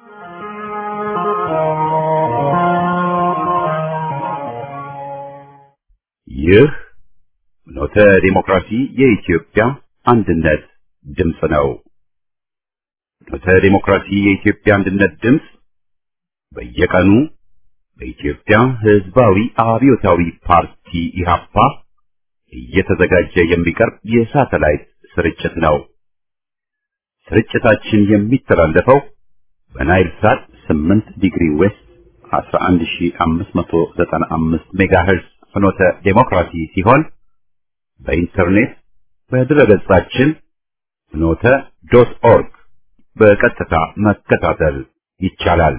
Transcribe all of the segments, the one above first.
ይህ ፍኖተ ዲሞክራሲ የኢትዮጵያ አንድነት ድምፅ ነው። ፍኖተ ዲሞክራሲ የኢትዮጵያ አንድነት ድምፅ በየቀኑ በኢትዮጵያ ሕዝባዊ አብዮታዊ ፓርቲ ኢህአፓ እየተዘጋጀ የሚቀርብ የሳተላይት ስርጭት ነው። ስርጭታችን የሚተላለፈው በናይል ሳት 8 ዲግሪ ዌስት 11595 ሜጋሄርዝ ፍኖተ ዲሞክራሲ ሲሆን በኢንተርኔት በድረገጻችን ፍኖተ.ኦርግ በቀጥታ መከታተል ይቻላል።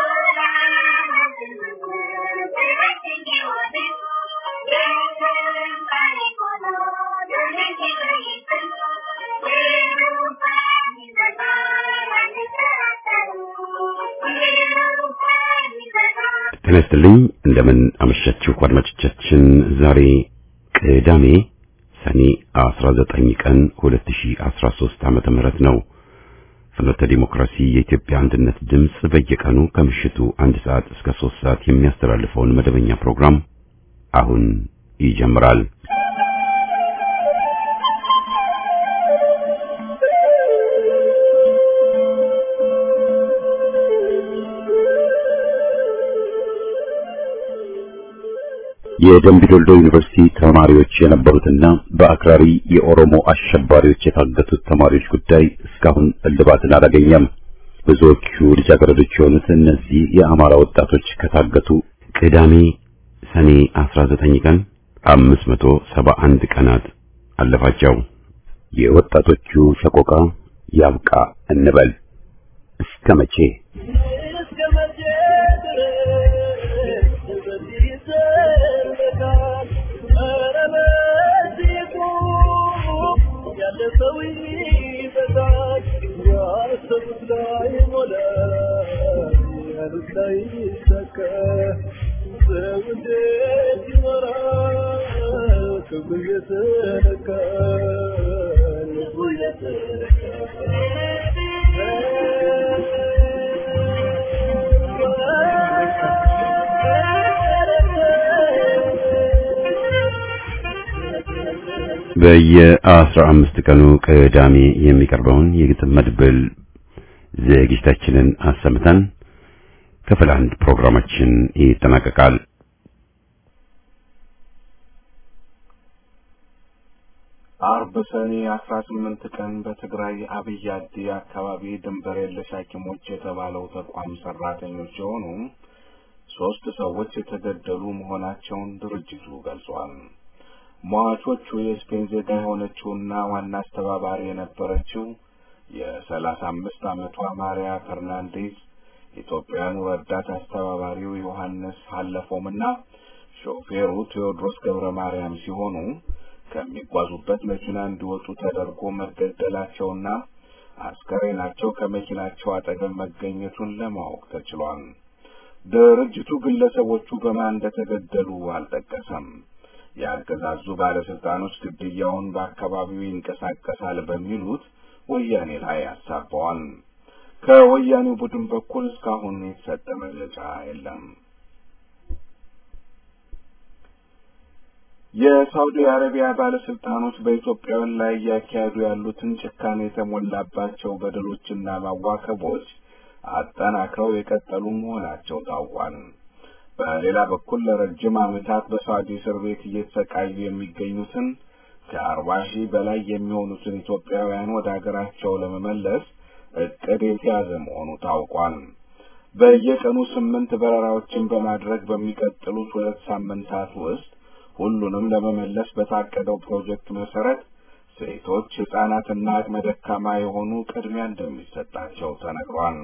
ተነስተልኝ እንደምን አመሻችሁ አድማጮቻችን። ዛሬ ቅዳሜ ሰኔ 19 ቀን 2013 ዓመተ ምህረት ነው። ፍኖተ ዲሞክራሲ የኢትዮጵያ አንድነት ድምጽ በየቀኑ ከምሽቱ 1 ሰዓት እስከ 3 ሰዓት የሚያስተላልፈውን መደበኛ ፕሮግራም አሁን ይጀምራል። የደምቢ ዶልዶ ዩኒቨርሲቲ ተማሪዎች የነበሩትና በአክራሪ የኦሮሞ አሸባሪዎች የታገቱት ተማሪዎች ጉዳይ እስካሁን እልባትን አላገኘም። ብዙዎቹ ልጃገረዶች የሆኑት እነዚህ የአማራ ወጣቶች ከታገቱ ቅዳሜ ሰኔ 19 ቀን 571 ቀናት አለፋቸው። የወጣቶቹ ሰቆቃ ያብቃ እንበል። እስከ መቼ? በየ15 ቀኑ ቅዳሜ የሚቀርበውን የግጥም መድብል ዝግጅታችንን አሰምተን ክፍል 1 ፕሮግራማችን ይጠናቀቃል። አርብ ሰኔ 18 ቀን በትግራይ አብያዲ አካባቢ ድንበር የለሽ ሐኪሞች የተባለው ተቋም ሰራተኞች የሆኑ 3 ሰዎች የተገደሉ መሆናቸውን ድርጅቱ ገልጿል። ሟቾቹ የስፔን ዜጋ የሆነችውና ዋና አስተባባሪ የነበረችው የ35 ዓመቷ ማሪያ ፈርናንዴዝ፣ ኢትዮጵያውያኑ ረዳት አስተባባሪው ዮሐንስ ሐለፎምና ሾፌሩ ቴዎድሮስ ገብረ ማርያም ሲሆኑ ከሚጓዙበት መኪና እንዲወጡ ተደርጎ መገደላቸውና አስከሬናቸው ከመኪናቸው አጠገብ መገኘቱን ለማወቅ ተችሏል። ድርጅቱ ግለሰቦቹ በማን እንደተገደሉ አልጠቀሰም። የአገዛዙ ባለስልጣኖች ግድያውን በአካባቢው ይንቀሳቀሳል በሚሉት ወያኔ ላይ አሳበዋል። ከወያኔው ቡድን በኩል እስካሁን የተሰጠ መግለጫ የለም። የሳውዲ አረቢያ ባለስልጣኖች በኢትዮጵያውያን ላይ ያካሄዱ ያሉትን ጭካኔ የተሞላባቸው በደሎችና ማዋከቦች አጠናክረው የቀጠሉ መሆናቸው ታውቋል። በሌላ በኩል ለረጅም ዓመታት በሳውዲ እስር ቤት እየተሰቃዩ የሚገኙትን ከ40,000 በላይ የሚሆኑትን ኢትዮጵያውያን ወደ ሀገራቸው ለመመለስ እቅድ የተያዘ መሆኑ ታውቋል። በየቀኑ 8 በረራዎችን በማድረግ በሚቀጥሉት 2 ሳምንታት ውስጥ ሁሉንም ለመመለስ በታቀደው ፕሮጀክት መሰረት ሴቶች፣ ህጻናትና አቅመ ደካማ የሆኑ ቅድሚያ እንደሚሰጣቸው ተነግሯል።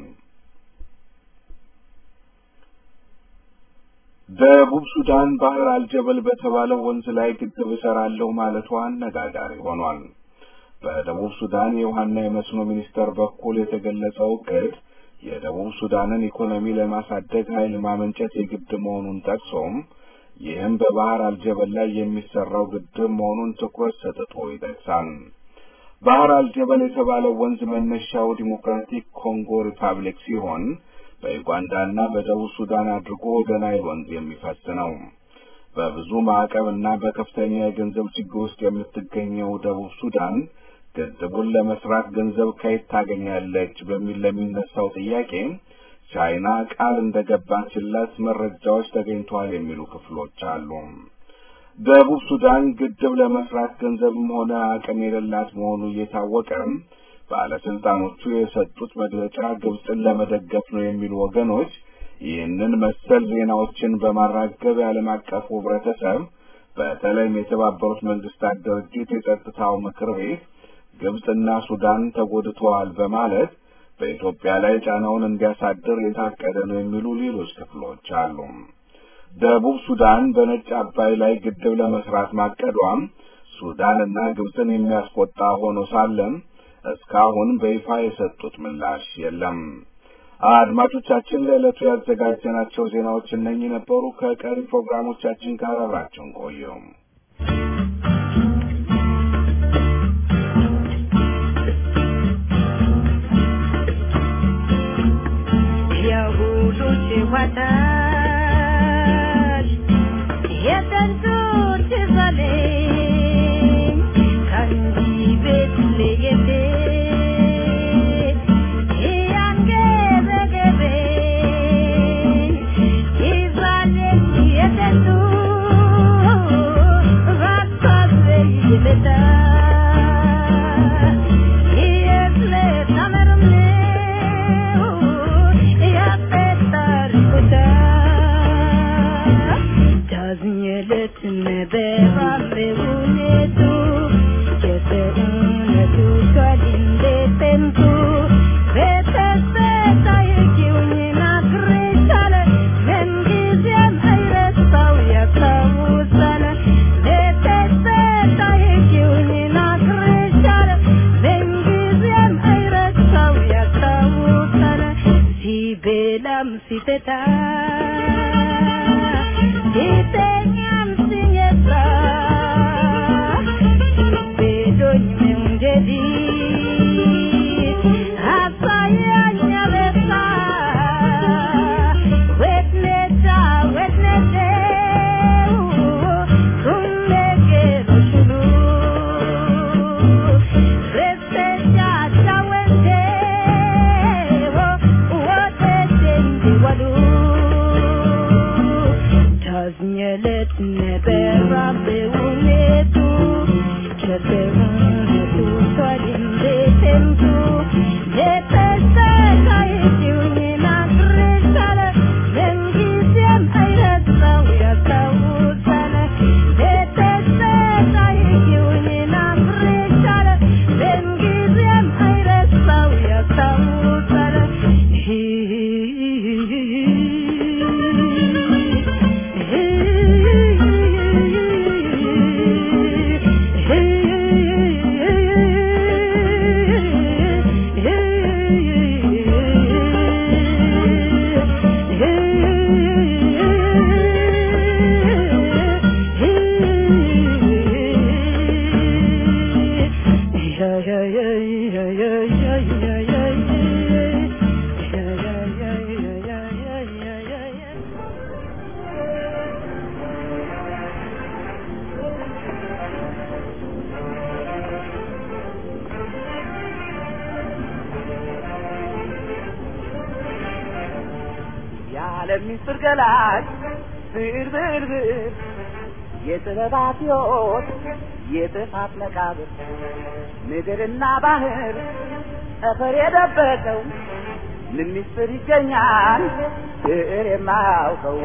ደቡብ ሱዳን ባህር አልጀበል በተባለው ወንዝ ላይ ግድብ እሰራለሁ ማለቷ አነጋጋሪ ሆኗል። በደቡብ ሱዳን የውሃና የመስኖ ሚኒስቴር በኩል የተገለጸው እቅድ የደቡብ ሱዳንን ኢኮኖሚ ለማሳደግ ኃይል ማመንጨት የግድ መሆኑን ጠቅሶም ይህም በባህር አልጀበል ላይ የሚሰራው ግድብ መሆኑን ትኩረት ሰጥቶ ይጠቅሳል። ባህር አልጀበል የተባለው ወንዝ መነሻው ዲሞክራቲክ ኮንጎ ሪፐብሊክ ሲሆን በዩጋንዳና በደቡብ ሱዳን አድርጎ ወደ ናይል ወንዝ የሚፈስ ነው። በብዙ ማዕቀብና በከፍተኛ የገንዘብ ችግር ውስጥ የምትገኘው ደቡብ ሱዳን ግድቡን ለመስራት ገንዘብ ከየት ታገኛለች በሚል ለሚነሳው ጥያቄ ቻይና ቃል እንደገባችላት መረጃዎች ተገኝተዋል የሚሉ ክፍሎች አሉ። ደቡብ ሱዳን ግድብ ለመስራት ገንዘብም ሆነ አቅም የሌላት መሆኑ እየታወቀ ባለስልጣኖቹ የሰጡት መግለጫ ግብጽን ለመደገፍ ነው የሚሉ ወገኖች ይህንን መሰል ዜናዎችን በማራገብ የዓለም አቀፉ ህብረተሰብ በተለይም የተባበሩት መንግስታት ድርጅት የጸጥታው ምክር ቤት ግብጽና ሱዳን ተጎድተዋል በማለት በኢትዮጵያ ላይ ጫናውን እንዲያሳድር የታቀደ ነው የሚሉ ሌሎች ክፍሎች አሉ። ደቡብ ሱዳን በነጭ አባይ ላይ ግድብ ለመስራት ማቀዷም ሱዳንና ግብጽን የሚያስቆጣ ሆኖ ሳለም እስካሁን በይፋ የሰጡት ምላሽ የለም። አድማጮቻችን ለዕለቱ ያዘጋጀናቸው ዜናዎች እነኚህ ነበሩ። ከቀሪ ፕሮግራሞቻችን ጋር አብራችሁን ቆዩ። ለሚስጥር ገላጭ ብርብር የተባባትዮት የጥፋት መቃብር ምድርና ባህር ጠፈር የደበቀው ምን ሚስጥር ይገኛል ብዕር የማያውቀው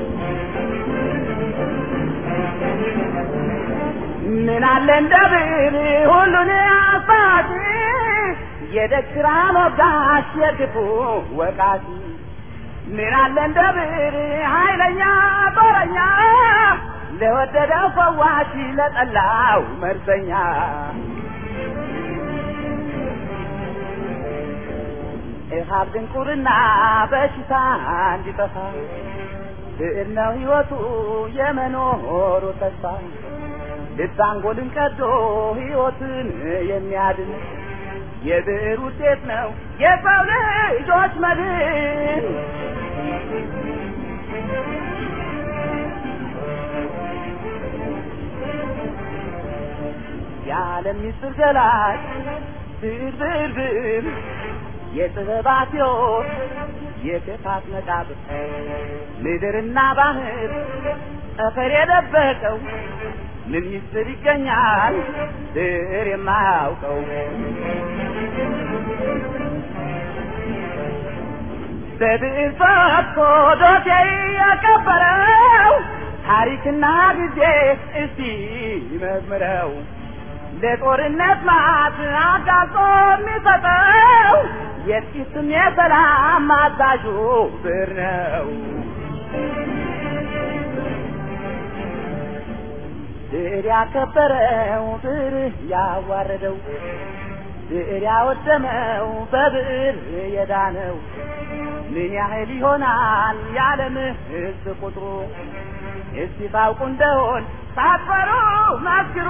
ምን አለ እንደ ብዕር ሁሉን አባቴ የደግራ ሞጋሽ የክፉ ወቃሽ ምን አለ እንደ ብዕር ኃይለኛ ጦረኛ ለወደደው ፈዋሽ ለጠላው መርዘኛ ኢሃብ ድንቁርና በሽታ እንዲጠፋ ብዕር ነው ሕይወቱ የመኖሩ ተስፋ ልባንጎልን ቀዶ ሕይወትን የሚያድን የብዕር ውጤት ነው የሰው ልጆች መድን። የዓለም ምስጢር ገላጭ ብዕር ብዕር ብዕር የጥበባት ሕይወት የክፋት መቃብር ምድርና ባህር ጠፈር የደበቀው ምን ምስጢር ይገኛል ብዕር የማያውቀው? በብዕር ፈትቶ ዶሴ ያከበረው ታሪክና ጊዜ እስቲ ይመርምረው። ለጦርነት ማት አጋልጦ የሚሰጠው የጥቂትም የሰላም አዛዡ ብዕር ነው። ብዕር ያከበረው ብዕር ያዋረደው ብዕር ያወደመው በብዕር የዳነው ምን ያህል ይሆናል የዓለም ሕዝብ ቁጥሩ? እስቲ ታውቁ እንደሆን ሳትፈሩ መስክሩ።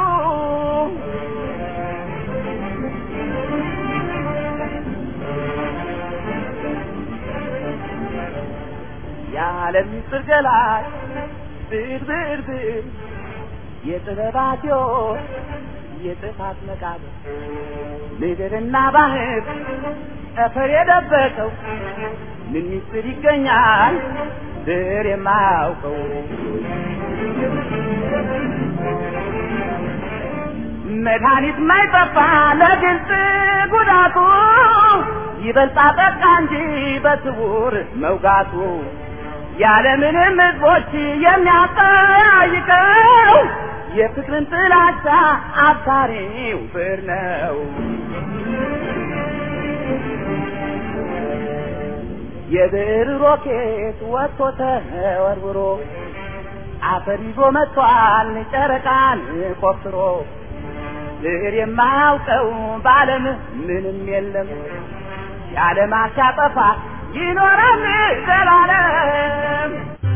የዓለም ምስጢር ገላጭ ብዕር ብዕር ብዕር የጥበባት ሕይወት የጥፋት መቃብር ምድርና ባህር ጠፈር የደበቀው ምን ምስጢር ይገኛል ብዕር የማያውቀው? መድኃኒት ማይጠፋ ለግልጽ ጉዳቱ ይበልጣ ጠቃ እንጂ በስውር መውጋቱ ያለምንም ሕዝቦች የሚያጠያይቀው የፍቅርን ጥላቻ አባሪው ብዕር ነው። የብዕር ሮኬት ወጥቶ ተወርውሮ አፈር ይዞ መጥቷል ጨረቃን ቆፍሮ። ብዕር የማያውቀው በዓለም ምንም የለም የዓለም አሻጠፋ ይኖራል ዘላለም።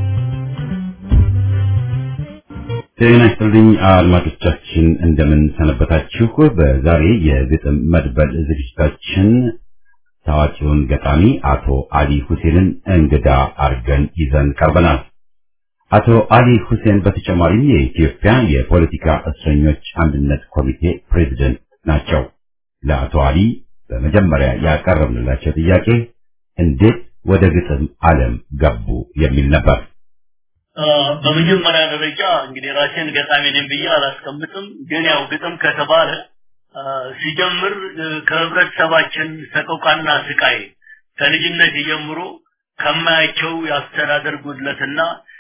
ጤና ይስጥልኝ አድማጮቻችን፣ እንደምን ሰነበታችሁ? በዛሬ የግጥም መድበል ዝግጅታችን ታዋቂውን ገጣሚ አቶ አሊ ሁሴንን እንግዳ አርገን ይዘን ቀርበናል። አቶ አሊ ሁሴን በተጨማሪም የኢትዮጵያ የፖለቲካ እስረኞች አንድነት ኮሚቴ ፕሬዝዳንት ናቸው። ለአቶ አሊ በመጀመሪያ ያቀረብንላቸው ጥያቄ እንዴት ወደ ግጥም ዓለም ገቡ የሚል ነበር። በመጀመሪያ ደረጃ እንግዲህ ራሴን ገጣሚ ነኝ ብዬ አላስቀምጥም። ግን ያው ግጥም ከተባለ ሲጀምር ከህብረተሰባችን ሰቆቃና ስቃይ ከልጅነት ጀምሮ ከማያቸው ያስተዳደር ጉድለትና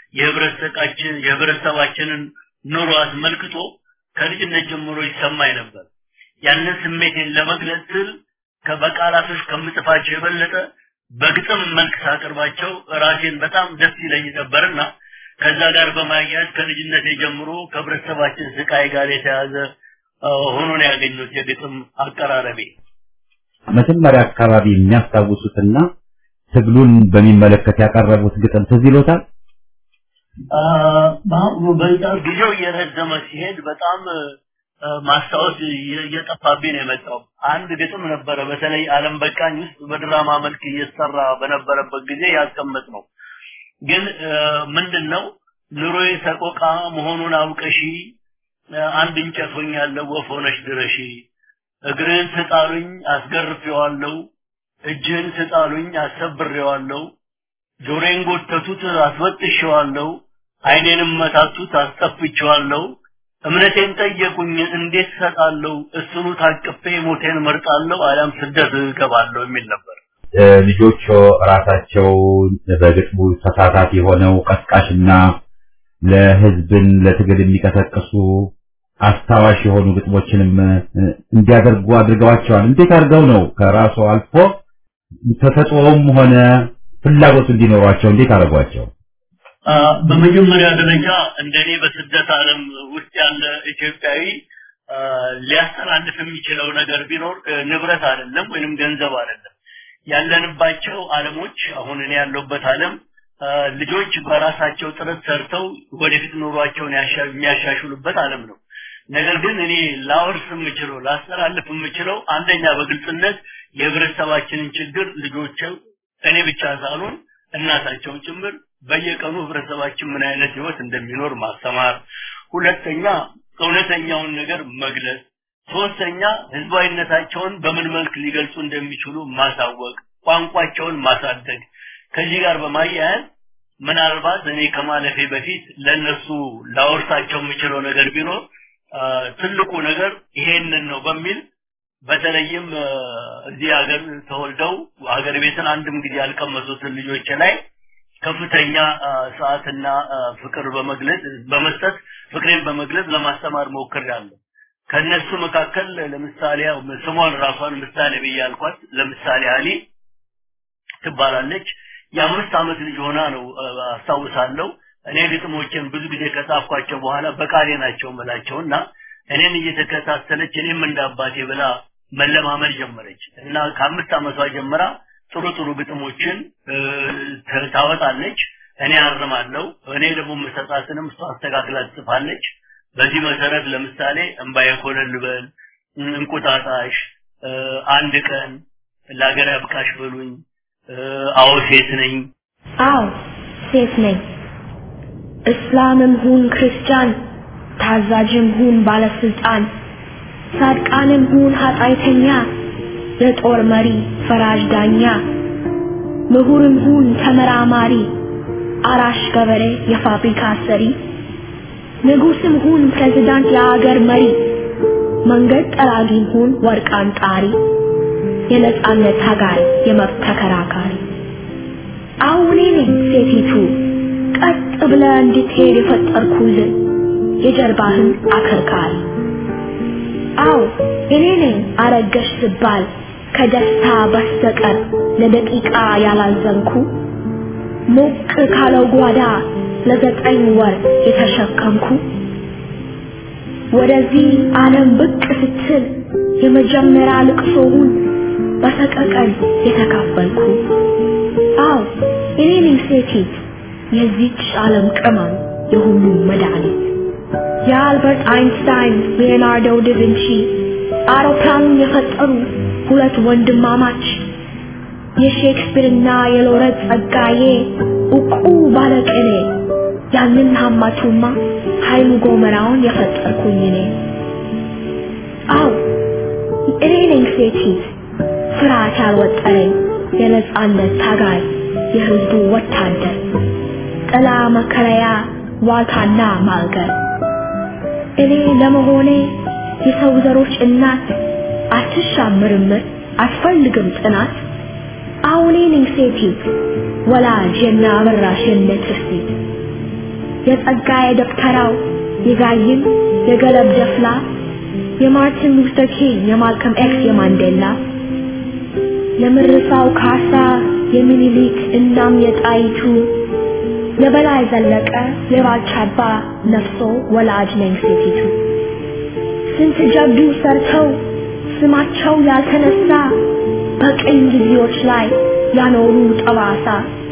የህብረተሰባችንን ኑሮ አስመልክቶ ከልጅነት ጀምሮ ይሰማኝ ነበር። ያንን ስሜቴን ለመግለጽ ስል ከበቃላቶች ከምጽፋቸው የበለጠ በግጥም መልክ ሳቀርባቸው ራሴን በጣም ደስ ይለኝ ነበርና ከዛ ጋር በማያያዝ ከልጅነት ጀምሮ ከህብረተሰባችን ስቃይ ጋር የተያዘ ሆኖ ነው ያገኙት የግጥም አቀራረቤ። መጀመሪያ አካባቢ የሚያስታውሱትና ትግሉን በሚመለከት ያቀረቡት ግጥም ትዝ ይሎታል? ጊዜው እየረዘመ ሲሄድ በጣም ማስታወስ እየጠፋብኝ ነው የመጣው። አንድ ግጥም ነበረ በተለይ ዓለም በቃኝ ውስጥ በድራማ መልክ እየተሰራ በነበረበት ጊዜ ያስቀመጥ ነው። ግን ምንድነው ኑሮዬ ሰቆቃ መሆኑን አውቀሺ አንድ እንጨት ሆኛለሁ ወፍ ሆነሽ ድረሺ፣ እግርን ስጣሉኝ አስገርፌዋለሁ፣ እጅን ስጣሉኝ አሰብሬዋለሁ፣ ጆሮዬን ጎተቱት አስወጥሼዋለሁ፣ አይኔንም መታቱት አስጠፍቼዋለሁ፣ እምነቴን ጠየቁኝ እንዴት ሰጣለሁ፣ እሱኑ ታቅፌ ሞቴን መርጣለሁ አለም ስደት ገባለሁ የሚል ነበር። ልጆቹ ራሳቸው በግጥሙ ተሳታፊ ሆነው ቀስቃሽና ለህዝብን ለትግል የሚቀሰቅሱ አስታዋሽ የሆኑ ግጥሞችንም እንዲያደርጉ አድርገዋቸዋል። እንዴት አድርገው ነው ከራሱ አልፎ ተፈጥሮም ሆነ ፍላጎቱ እንዲኖራቸው እንዴት አደረጓቸው? በመጀመሪያ ደረጃ እንደኔ በስደት ዓለም ውስጥ ያለ ኢትዮጵያዊ ሊያስተላልፍ የሚችለው ነገር ቢኖር ንብረት አይደለም ወይንም ገንዘብ አይደለም። ያለንባቸው ዓለሞች አሁን እኔ ያለሁበት ዓለም ልጆች በራሳቸው ጥረት ሰርተው ወደፊት ኑሯቸውን የሚያሻሽሉበት ዓለም ነው። ነገር ግን እኔ ላወርስ የምችለው ላስተላልፍ የምችለው አንደኛ በግልጽነት የህብረተሰባችንን ችግር ልጆችን እኔ ብቻ ሳልሆን እናታቸውን ጭምር በየቀኑ ህብረተሰባችን ምን አይነት ህይወት እንደሚኖር ማስተማር፣ ሁለተኛ እውነተኛውን ነገር መግለጽ፣ ሶስተኛ ህዝባዊነታቸውን በምን መልክ ሊገልጹ እንደሚችሉ ማሳወቅ፣ ቋንቋቸውን ማሳደግ። ከዚህ ጋር በማያያዝ ምናልባት እኔ ከማለፌ በፊት ለነሱ ላወርሳቸው የምችለው ነገር ቢኖር ትልቁ ነገር ይሄንን ነው በሚል በተለይም እዚህ ሀገር ተወልደው ሀገር ቤትን አንድም ጊዜ ያልቀመሱትን ልጆች ላይ ከፍተኛ ሰዓትና ፍቅር በመስጠት ፍቅሬን በመግለጽ ለማስተማር ሞክሬያለሁ። ከነሱ መካከል ለምሳሌ ስሟን ራሷን ምሳሌ በያልኳት ለምሳሌ አሊ ትባላለች። የ5 ዓመት ልጅ ሆና ነው አስተዋውሳለሁ። እኔ ግጥሞችን ብዙ ጊዜ ከጻፍኳቸው በኋላ በቃሌ ናቸው መላቸውና እኔን እየተከታተለች እኔም እንዳባቴ ብላ መለማመድ ጀመረች እና ከ5 ዓመቷ ጀምራ ጥሩ ግጥሞችን ታወጣለች። እኔ አርማለሁ። እኔ ደግሞ መሰጣትንም እሷ አስተካክላ ትጽፋለች። በዚህ መሰረት ለምሳሌ እንባዬ ኮለል በል፣ እንቁጣጣሽ፣ አንድ ቀን፣ ለሀገር ያብቃሽ በሉኝ፣ አዎ ሴት ነኝ፣ አዎ ሴት ነኝ፣ እስላምም ሁን ክርስቲያን፣ ታዛዥም ሁን ባለስልጣን፣ ጻድቃንም ሁን ኃጢአተኛ፣ የጦር መሪ ፈራጅ ዳኛ፣ ምሁርም ሁን ተመራማሪ፣ አራሽ ገበሬ የፋብሪካ ሰሪ፣ ንጉስም ሁን ፕሬዝዳንት የአገር መሪ፣ መንገድ ጠራጊም ሁን ወርቅ አንጣሪ፣ የነጻነት ታጋይ የመብት ተከራካሪ። አሁን እኔ ሴቲቱ ቀጥ ብለህ እንድትሄድ የፈጠርኩልህ የጀርባህን አከርካሪ። አዎ እኔ ነኝ አረገሽ ስባል ከደስታ በስተቀር ለደቂቃ ያላዘንኩ፣ ሞቅ ካለው ጓዳ ለ9 ወር የተሸከምኩ፣ ወደዚህ ዓለም ብቅ ስትል የመጀመሪያ ልቅሶውን በሰቀቀን የተካፈልኩ። አዎ እኔ ነኝ ሴቲት የዚች ዓለም ቅመም የሁሉም መድኃኒት። የአልበርት አይንስታይን ሊዮናርዶ ዳቪንቺ አውሮፕላኑን የፈጠሩ ሁለት ወንድማማች፣ የሼክስፒርና የሎሬት ጸጋዬ ዕውቁ ባለቅኔ፣ ያንን ሀማቱማ ኃይሉ ጎመራውን የፈጠርኩኝ እኔ። አዎ እኔ ነኝ ሴቲት ፍርሃት ያልወጠረኝ የነጻነት ታጋይ የህዝቡ ወታደር፣ ጥላ መከለያ ዋልታና ማገር። እኔ ለመሆኔ የሰው ዘሮች እናት አትሻምርም አትፈልግም ጥናት። አሁን እኔ ነኝ ሴቲት ወላጅና አበራሽ የነትርሲት፣ የጸጋዬ ደብተራው የጋይን የገለብ ደፍላ፣ የማርቲን ሉተር ኪንግ የማልከም ኤክስ የማንዴላ፣ የምርሳው ካሳ የሚኒሊክ እናም የጣይቱ፣ የበላይ ዘለቀ የባልቻባ ነፍሶ ወላጅ ነኝ ሴቲቱ። ስንት ጀብዱ ሰርተው ስማቸው ያልተነሳ በቅኝ ጊዜዎች ላይ ያኖሩ ጠባሳ፣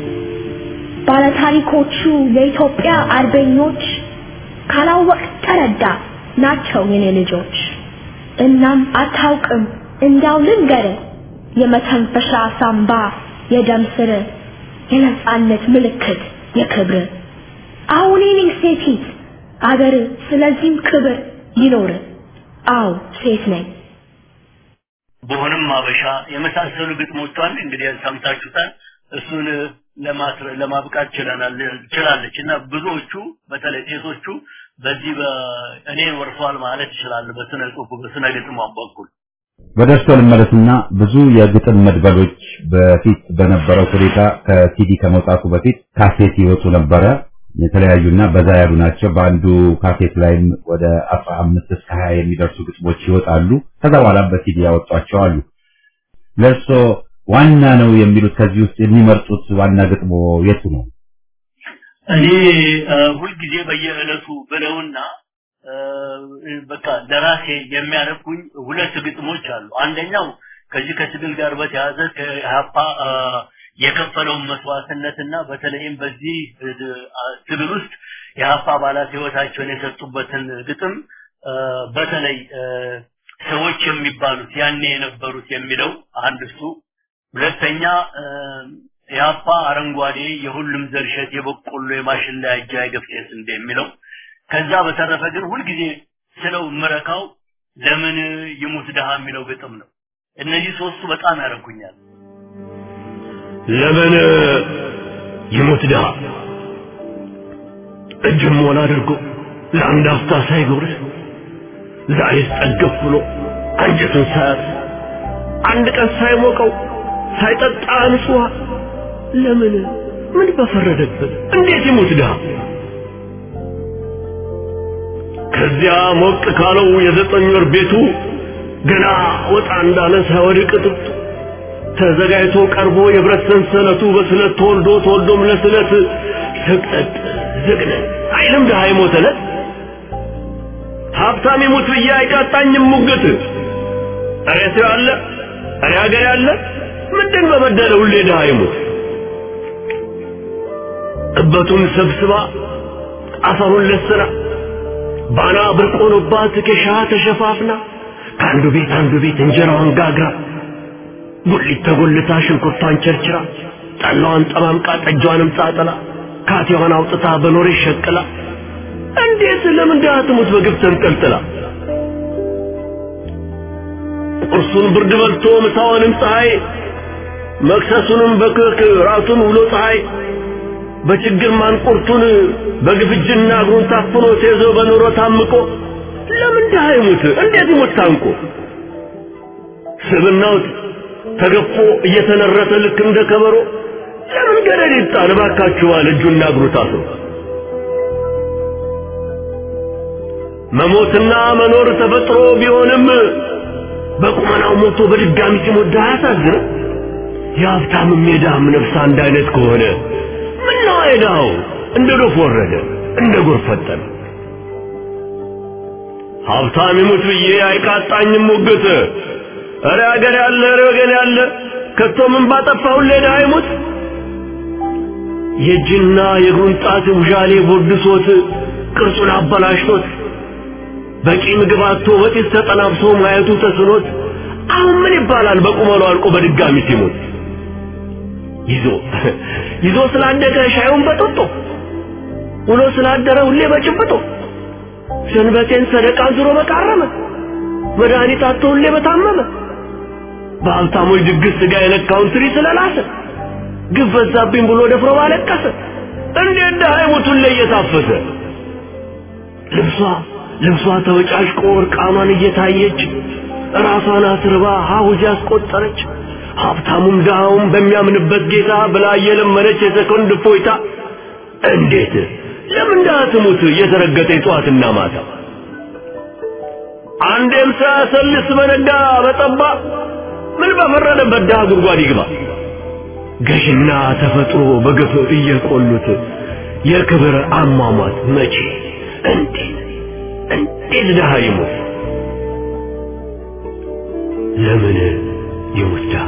ባለታሪኮቹ የኢትዮጵያ አርበኞች ካላወቅ ተረዳ ናቸው የኔ ልጆች። እናም አታውቅም እንዳው ልንገር የመተንፈሻ ሳምባ የደም ስር የነጻነት ምልክት የክብር። አሁን እኔ ሴቲት አገር ስለዚህም ክብር ይኖር። አዎ ሴት ነኝ። በሆነም አበሻ የመሳሰሉ ግጥሞቿን እንግዲህ ሰምታችሁታል። እሱን ለማብቃት ችላለችና ብዙዎቹ በተለይ ሴቶቹ በዚህ በእኔ ወርሷል ማለት ይችላል። በስነ ጽሁፍ በስነ ግጥም በኩል ወደርሶ ልመለስና ብዙ የግጥም መድበሎች በፊት በነበረው ሁኔታ ከሲዲ ከመውጣቱ በፊት ካሴት ይወጡ ነበረ። የተለያዩና በዛ ያሉ ናቸው። በአንዱ ካሴት ላይም ወደ 15 እስከ 20 የሚደርሱ ግጥሞች ይወጣሉ። ከዛ በኋላ በሲዲ ያወጧቸው አሉ። ለርሶ ዋና ነው የሚሉት ከዚህ ውስጥ የሚመርጡት ዋና ግጥሞ የቱ ነው? እኔ ሁልጊዜ በየዕለቱ ብለውና በቃ ደራሴ የሚያረኩኝ ሁለት ግጥሞች አሉ። አንደኛው ከዚህ ከትግል ጋር በተያያዘ ከሀፓ የከፈለው መስዋዕትነትና በተለይም በዚህ ትግል ውስጥ የሀፓ አባላት ህይወታቸውን የሰጡበትን ግጥም በተለይ ሰዎች የሚባሉት ያኔ የነበሩት የሚለው አንድ እሱ ሁለተኛ ያፓ አረንጓዴ የሁሉም ዘርሸት የበቆሎ የማሽላ ያጃ ገፍቴስ እንደሚለው ከዛ በተረፈ ግን ሁሉ ጊዜ ስለው መረካው ለምን ይሙት ደሃ የሚለው ግጥም ነው እነዚህ ሶስቱ በጣም ያረኩኛል ለምን ይሙት ደሃ እጅም ሞላ አድርጎ ለአንድ አፍታ ሳይጎርስ ዛሬ ጠገብ ብሎ አንጀቱን ሳያርስ አንድ ቀን ሳይሞቀው ሳይጠጣ ንጹህ ለምን ምን በፈረደበት እንዴት ይሙት ደሃ ከዚያ ሞቅ ካለው የዘጠኝ ወር ቤቱ ገና ወጣ እንዳለ ሳይወድቅ ጥብጡ ተዘጋጅቶ ቀርቦ የብረት ሰንሰለቱ በስለት ተወልዶም ለስለት ሰቀጥ ዝግነ አይልም ደሃ ይሞተለት ሀብታም ይሙት ብዬ አይቃጣኝም ሙግት አሬት ያለ አሬ ሀገር ያለ ምንድን በበደለ ሁሌ ደሃ ይሙት እበቱን ሰብስባ አፈሩን ለስራ ባና ብርቆኖባት ከሻ ተሸፋፍና ከአንዱ ቤት እንጀራዋን ጋግራ ጉሊት ተጎልታ ሽንኩርቷን ቸርችራ ጠላዋን ጠማምቃ ጠጇንም ጻጠላ ካቲዋን አውጥታ በኖሬ ሸቅላ እንዴት ለምን ደሃ ትሙት በግፍ ተንጠልጥላ ቁርሱን ብርድ በልቶ ምሳውንም ፀሐይ መክሰሱንም በክክ ራሱን ውሎ ፀሐይ በችግር ማንቁርቱን በግፍጅና እግሩን ታፍኖ ተይዞ በኑሮ ታምቆ ለምን ደሃ ይሙት እንዴት ይሙት ታንቆ ስብናው ተገፎ እየተነረተ ልክ እንደ ከበሮ ለምን ገደል ይጣል ባካችሁ አለ እጁና እግሩ ታስሮ መሞትና መኖር ተፈጥሮ ቢሆንም በቁመናው ሞቶ በድጋሚ ሲሞት ደሃ ያሳዝን የሀብታምም የደሃም ነፍስ አንድ አይነት ከሆነ ምነው አይዳው እንደ ዶፍ ወረደ እንደ ጎርፍ ፈጠነ ሀብታም ይሙት ብዬ አይቃጣኝም ሙግት አረ ሀገር ያለ አረ ወገን ያለ ከቶ ምን ባጠፋው ለደሃ ይሙት የእጅና የእግሩን ጣት ውሻሌ ቦድሶት ቅርጹን አበላሽቶት በቂ ምግብ አጥቶ ወጢስ ተጠናብሶ ማየቱ ተስኖት አሁን ምን ይባላል በቁመለው አልቆ በድጋሚ ሲሞት ይዞ ስላደገ ሻዩን በጥጦ ውሎ ስላደረ ሁሌ በጭብጦ ሰንበቴን ሰደቃ ዝሮ በቃረመ መድኃኒት አጥቶ ሁሌ በታመመ በሀብታሞች ድግስ ስጋ የነካውን ትሪ ስለላሰ ግፍ በዛብኝ ብሎ ደፍሮ ባለቀሰ እንዴት ደሃ ይሙቱን ላይ እየታፈሰ ልብሷ ተወጫጭቆ እርቃኗን እየታየች ራሷን አስርባ ሀውጅ ያስቆጠረች ሀብታሙም ደሃውም በሚያምንበት ጌታ ብላ የለመነች የሰኮንድ ፎይታ እንዴት ለምን ደሃ ትሙት እየተረገጠ ጧትና ማታ አንዴም ሳያሰልስ በነጋ በጠባ ምን በፈረደበት ደሃ ጉድጓድ ይግባ ገሽና ተፈጥሮ በግፍ እየቆሉት የክብር አሟሟት መቼ እንዴት ደሃ ይሙት ለምን ይሙት ደሃ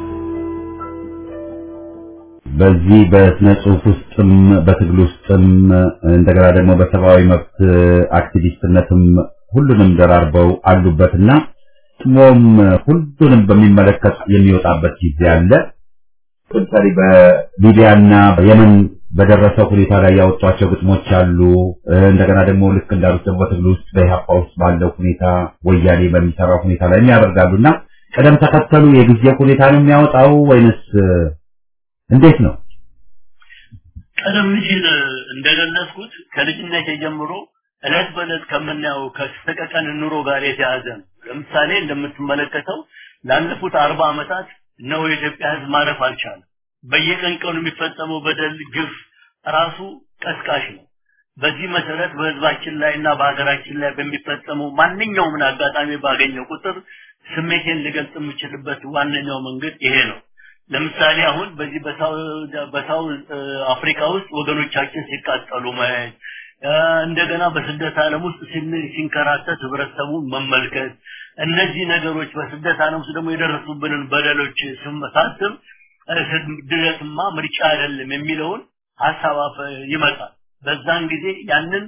በዚህ በስነ ጽሁፍ ውስጥም በትግል ውስጥም እንደገና ደግሞ በሰብአዊ መብት አክቲቪስትነትም ሁሉንም ደራርበው አሉበትና ጥሞም ሁሉንም በሚመለከት የሚወጣበት ጊዜ አለ ለምሳሌ በሊቢያና የመን በደረሰው ሁኔታ ላይ ያወጧቸው ግጥሞች አሉ እንደገና ደግሞ ልክ እንዳሉት ደግሞ በትግል ውስጥ በኢህአፓ ውስጥ ባለው ሁኔታ ወያኔ በሚሰራው ሁኔታ ላይ ያደርጋሉና ቀደም ተከተሉ የጊዜ ሁኔታ ነው የሚያወጣው ወይንስ እንዴት ነው ቀደም ሲል እንደገለጽኩት ከልጅነት ጀምሮ እለት በእለት ከምናየው ከስተቀቀን ኑሮ ጋር የተያዘ ነው ለምሳሌ እንደምትመለከተው ላለፉት 40 ዓመታት ነው የኢትዮጵያ ህዝብ ማረፍ አልቻለም በየቀኑ የሚፈጸመው በደል ግፍ ራሱ ቀስቃሽ ነው በዚህ መሰረት በህዝባችን ላይና በሀገራችን ላይ በሚፈጸመው ማንኛውም አጋጣሚ ባገኘው ቁጥር ስሜቴን ልገልጽ የምችልበት ዋነኛው መንገድ ይሄ ነው ለምሳሌ አሁን በዚህ በሳውዝ አፍሪካ ውስጥ ወገኖቻችን ሲቃጠሉ ማየት እንደገና በስደት ዓለም ውስጥ ሲንከራተት ህብረተሰቡን መመልከት እነዚህ ነገሮች በስደት ዓለም ውስጥ ደግሞ የደረሱብንን በደሎች ስመሳሰብ ድረትማ ምርጫ አይደለም የሚለውን ሐሳብ ይመጣል በዛን ጊዜ ያንን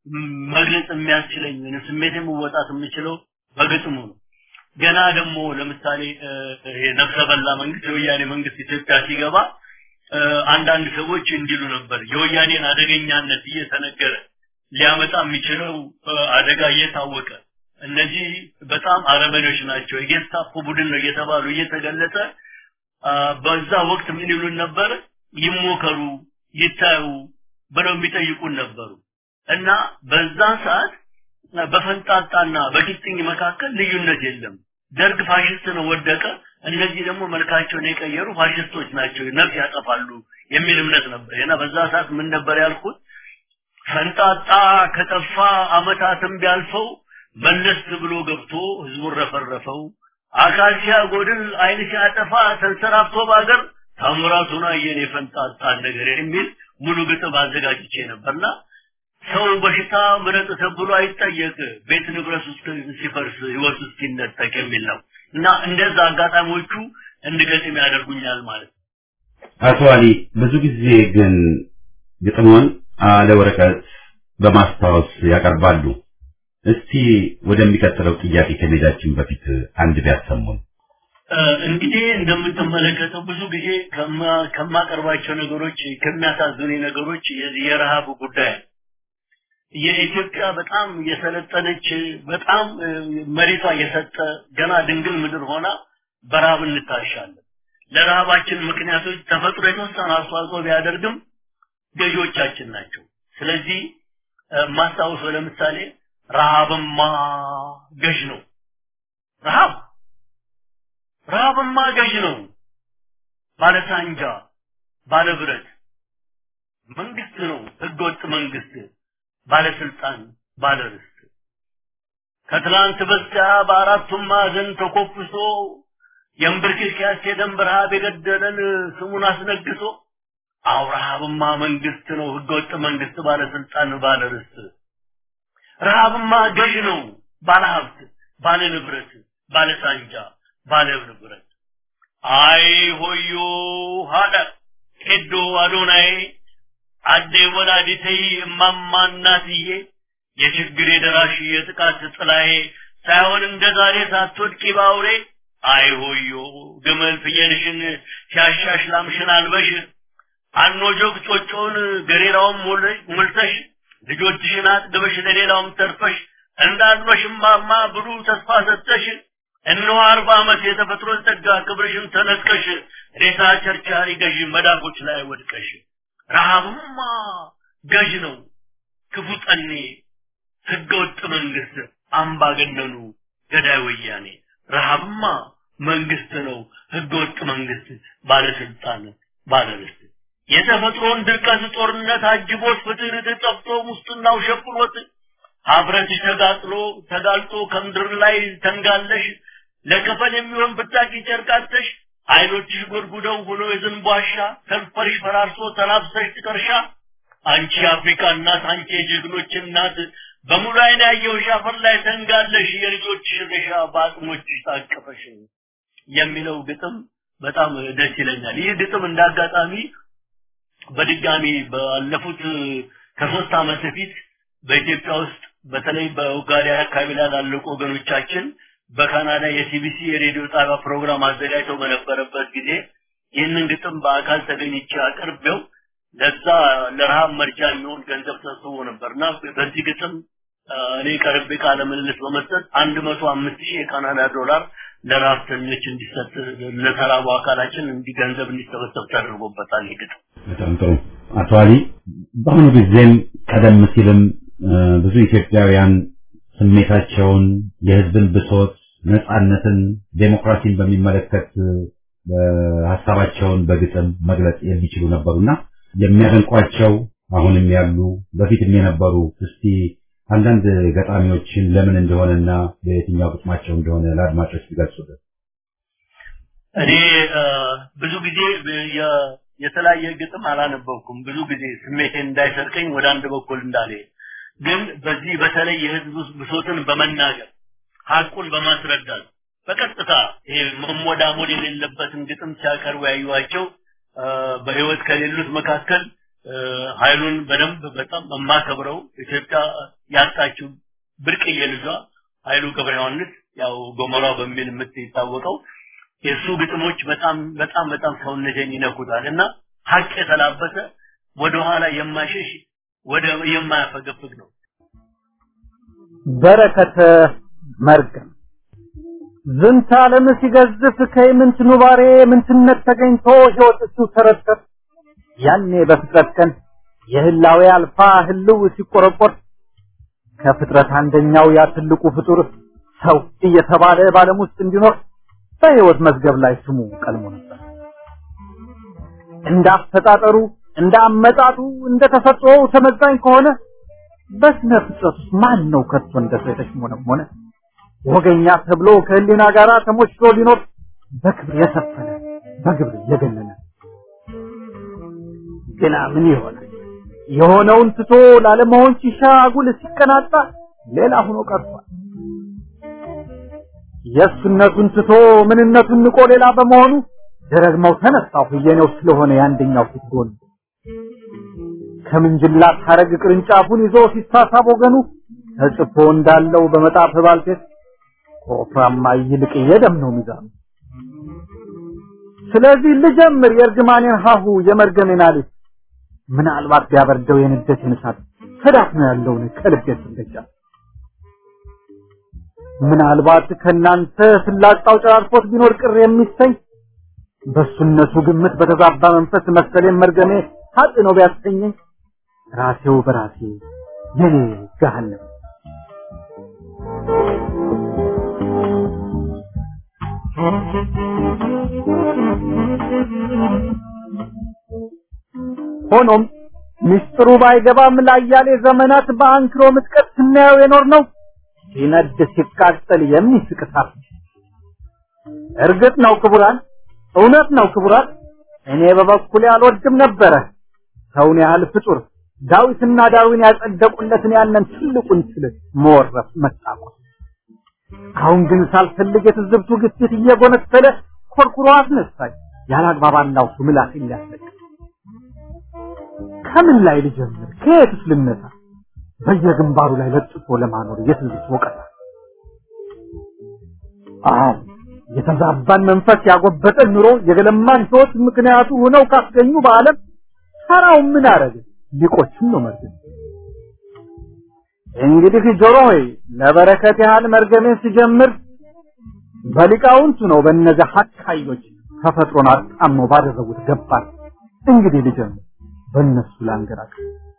መግለጽ የሚያስችለኝ ስሜቴን መወጣት የምችለው በግጥሙ ነው ገና ደግሞ ለምሳሌ ነፍሰ በላ መንግስት የወያኔ መንግስት ኢትዮጵያ ሲገባ አንዳንድ ሰዎች እንዲሉ ነበር የወያኔን አደገኛነት እየተነገረ ሊያመጣ የሚችለው አደጋ እየታወቀ እነዚህ በጣም አረመኔዎች ናቸው የጌስታፖ ቡድን ነው እየተባሉ እየተገለጸ በዛ ወቅት ምን ይሉን ነበር ይሞከሩ ይታዩ ብለው የሚጠይቁን ነበሩ እና በዛ ሰዓት በፈንጣጣና በግጥኝ መካከል ልዩነት የለም ደርግ ፋሽስት ነው ወደቀ እነዚህ ደግሞ መልካቸውን የቀየሩ ፋሽስቶች ናቸው ነፍስ ያጠፋሉ የሚል እምነት ነበር እና በዛ ሰዓት ምን ነበር ያልኩት ፈንጣጣ ከጠፋ አመታትም ቢያልፈው መለስ ብሎ ገብቶ ህዝቡን ረፈረፈው አካሲያ ጎድል አይን ሲያጠፋ ተንሰራፍቶ ባገር ታምራቱና የኔ ፈንጣጣ ነገር የሚል ሙሉ ግጥም አዘጋጅቼ ነበርና ሰው በሽታ ምረጥ ተብሎ አይጠየቅ ቤት ንብረት ውስጥ ሲፈርስ ህይወት ውስጥ ሲነጠቅ የሚል ነው እና እንደዛ አጋጣሚዎቹ እንድገጥም ያደርጉኛል ማለት አቶ አሊ ብዙ ጊዜ ግን ግጥሙን አለ ወረቀት በማስታወስ ያቀርባሉ እስቲ ወደሚቀጥለው ጥያቄ ከመሄዳችን በፊት አንድ ቢያሰሙን እንግዲህ እንደምትመለከተው ብዙ ጊዜ ከማቀርባቸው ነገሮች ከሚያሳዝኑ ነገሮች የረሃብ ጉዳይ የኢትዮጵያ በጣም የሰለጠነች በጣም መሬቷ የሰጠ ገና ድንግል ምድር ሆና በረሃብ እንታሻለን ለረሃባችን ምክንያቶች ተፈጥሮ የተወሰነ አስተዋጽኦ ቢያደርግም ገዢዎቻችን ናቸው ስለዚህ ማስታወስ ለምሳሌ ረሃብማ ገዥ ነው ረሃብማ ገዥ ነው ባለሳንጃ ባለብረት መንግስት ነው ህገወጥ መንግስት ባለስልጣን ባለርስት ከትላንት በስቲያ በአራቱም ማዕዘን ተኮፍሶ የምብርክክ የደንበር ረሃብ የገደለን ስሙን አስነግሶ ረሃብማ መንግስት ነው ህገወጥ መንግስት ባለስልጣን ባለርስት ረሃብማ ገዥ ነው ባለሀብት ባለንብረት ባለሳንጃ ባለብረት አይ ሆዮ ሃዳ ሄዶ አዶናይ አዴ ወላዲተይ ማማናትዬ የችግር የደራሽ የጥቃት ጥላዬ ሳይሆን እንደዛሬ ሳትወድቂ ባውሬ አይ ሆዮ ግመል ፍየልሽን ሲያሻሽ ላምሽን አልበሽ አንኖጆክ ጮጮን ገሬራውን ሞልተሽ ልጆችሽን አጥግበሽ ለሌላውም ተርፈሽ እንዳልበሽማማ ብሩ ተስፋ ሰጥተሽ እነሆ 40 ዓመት የተፈጥሮን ጸጋ ክብርሽን ተነጥቀሽ ሬሳ ቸርቻሪ ገዥ መዳፎች ላይ ወድቀሽ ረሃብማ ገዥ ነው ክፉ ጠኔ ህገወጥ መንግስት አምባገነኑ ገዳይ ወያኔ ረሃብማ መንግስት ነው ህገወጥ መንግስት ባለስልጣን ባለርስት የተፈጥሮን ድርቀት ጦርነት አጅቦት ፍትህ ተጠፍቶ ሙስጥናው ሸፍኖት አብረን ተጋልጦ ከምድር ላይ ተንጋለሽ ለከፈል የሚሆን ብታቂ ጨርቃተሽ አይኖችሽ ጎድጉደው ሆኖ የዝንቧሻ ከንፈርሽ ፈራርሶ ተናፍሰሽ ትቀርሻ አንቺ አፍሪካ እናት አንቺ የጀግኖች እናት በሙሉ አይን ያየውሽ አፈር ላይ ተንጋለሽ የልጆችሽ ረሻ ባጥሞችሽ ታቀፈሽ የሚለው ግጥም በጣም ደስ ይለኛል ይህ ግጥም እንዳጋጣሚ በድጋሚ ባለፉት ከ3 ዓመት በፊት በኢትዮጵያ ውስጥ በተለይ በኡጋንዳ አካባቢ ላሉ ወገኖቻችን በካናዳ የሲቢሲ የሬዲዮ ጣቢያ ፕሮግራም አዘጋጅተው በነበረበት ጊዜ ይህንን ግጥም በአካል ተገኝቼ አቀርቤው ለዛ ለረሃብ መርጃ የሚሆን ገንዘብ ተሰብስቦ ነበርና በዚህ ግጥም እኔ ቀርቤ ቃለ ምልልስ በመስጠት 105,000 የካናዳ ዶላር ለራፍተኞች እንዲሰጥ ለተራቡ አካላችን እንዲገንዘብ እንዲሰበሰብ ተደርጎበታል ይግጥም በጣም ጥሩ አቶ አሊ በአሁኑ ጊዜም ቀደም ሲልም ብዙ ኢትዮጵያውያን ስሜታቸውን የህዝብን ብሶት ነጻነትን ዴሞክራሲን በሚመለከት ሐሳባቸውን በግጥም መግለጽ የሚችሉ ነበርና የሚያደንቋቸው አሁንም ያሉ በፊትም የነበሩ እስቲ አንዳንድ ገጣሚዎችን ለምን እንደሆነና በየትኛው ግጥማቸው እንደሆነ ለአድማጮች ቢገልጹልን እኔ ብዙ ጊዜ የተለያየ ግጥም አላነበብኩም ብዙ ጊዜ ስሜቴን እንዳይሰርቀኝ ወደ አንድ በኩል እንዳለ ግን በዚህ በተለይ የህዝብ ብሶትን በመናገር ሐቁን በማስረዳት በቀጥታ ይሄ መሞዳሞድ የሌለበትን ግጥም ሲያቀርቡ ያዩዋቸው በህይወት ከሌሉት መካከል ኃይሉን በደንብ በጣም የማከብረው ኢትዮጵያ ያጣችው ብርቅዬ ልጇ ኃይሉ ገብረ ዮሐንስ ያው ጎሞራው በሚል የምትታወቀው የሱ ግጥሞች በጣም ሰውነቴን ይነኩታልና ሀቅ የተላበሰ ወደ ኋላ የማይሸሽ ወደ የማያፈገፍግ ነው። በረከተ መርገም ዝንተ ዓለም ሲገዝፍ ከይምንት ኑባሬ ምንትነት ተገኝቶ ሕይወት እሱ ተረተር ያኔ በፍጥረት ቀን የህላዌ አልፋ ህልው ሲቆረቆር ከፍጥረት አንደኛው ያ ትልቁ ፍጡር ሰው እየተባለ ባለም ውስጥ እንዲኖር በሕይወት መዝገብ ላይ ስሙ ቀልሞ ነበር። እንዳፈጣጠሩ እንዳመጣጡ እንደተፈጥሮው ተመዛኝ ከሆነ በስነ ፍጥረት ማን ነው ከቶ እንደሰው የተሽሞነሞነ ወገኛ ተብሎ ከህሊና ጋራ ተሞሽሮ ሊኖር በክብር የሰፈነ በግብር የገነነ ግና ምን ይሆናል የሆነውን ትቶ ላለመሆን ሲሻ አጉል ሲቀናጣ ሌላ ሆኖ ቀርቷል። የሱነቱን ትቶ ምንነቱን ንቆ ሌላ በመሆኑ ደረግመው ተነሳው የኔው ስለሆነ ያንደኛው ፍትጎን ከምንጅላት ሐረግ ቅርንጫፉን ይዞ ሲሳሳብ ወገኑ ተጽፎ እንዳለው በመጣፍ ባልቴት ኮፍራማ ይልቅ የደም ነው ሚዛኑ። ስለዚህ ልጀምር የርግማኔን ሀሁ የመርገሜን አሊፍ ምናልባት ቢያበርደው የንደቴን እሳት ተዳፍኖ ያለውን ከልቤት እንደጃ ምናልባት ከናንተ ፍላጻው ጨራርፎት ቢኖር ቅር የሚሰኝ በሱነቱ ግምት በተዛባ መንፈስ መሰሌን መርገሜ ሀጥ ነው ቢያሰኘኝ ራሴው በራሴ የኔ ገሃነም ሆኖም ሚስጥሩ ባይገባም ላያሌ ዘመናት በአንክሮ ምጥቀት ስናየው የኖር ነው ሲነድ ሲቃጠል የሚስቅታት እርግጥ ነው ክቡራን እውነት ነው ክቡራን እኔ በበኩሌ አልወድም ነበረ ሰውን ያህል ፍጡር ዳዊትና ዳዊን ያጸደቁለትን ያንን ትልቁን ስለት መወረፍ መጣቆስ አሁን ግን ሳልፈልግ የተዝብቱ ግፊት እየጎነተለ ኮርኩሮ አስነሳኝ ያላግባባላው ምላስ ይያስለቅ ከምን ላይ ልጀምር ከየትስ ልነሳ በየግንባሩ ላይ ለጥፎ ለማኖር የትዝብት ወቀታ የተዛባን መንፈስ ያጎበጠ ኑሮ የገለማን ሕይወት ምክንያቱ ሆነው ካስገኙ በዓለም ሰራው ምን አረገ ሊቆችም ነው መርገም እንግዲህ ጆሮ ሆይ ለበረከት ያህል መርገሜን ሲጀምር በሊቃውንቱ ነው በእነዚህ ሐካዮች ተፈጥሮን አጣሞ ባደረጉት ገባር እንግዲህ ልጀምር በእነሱ ላንገራክ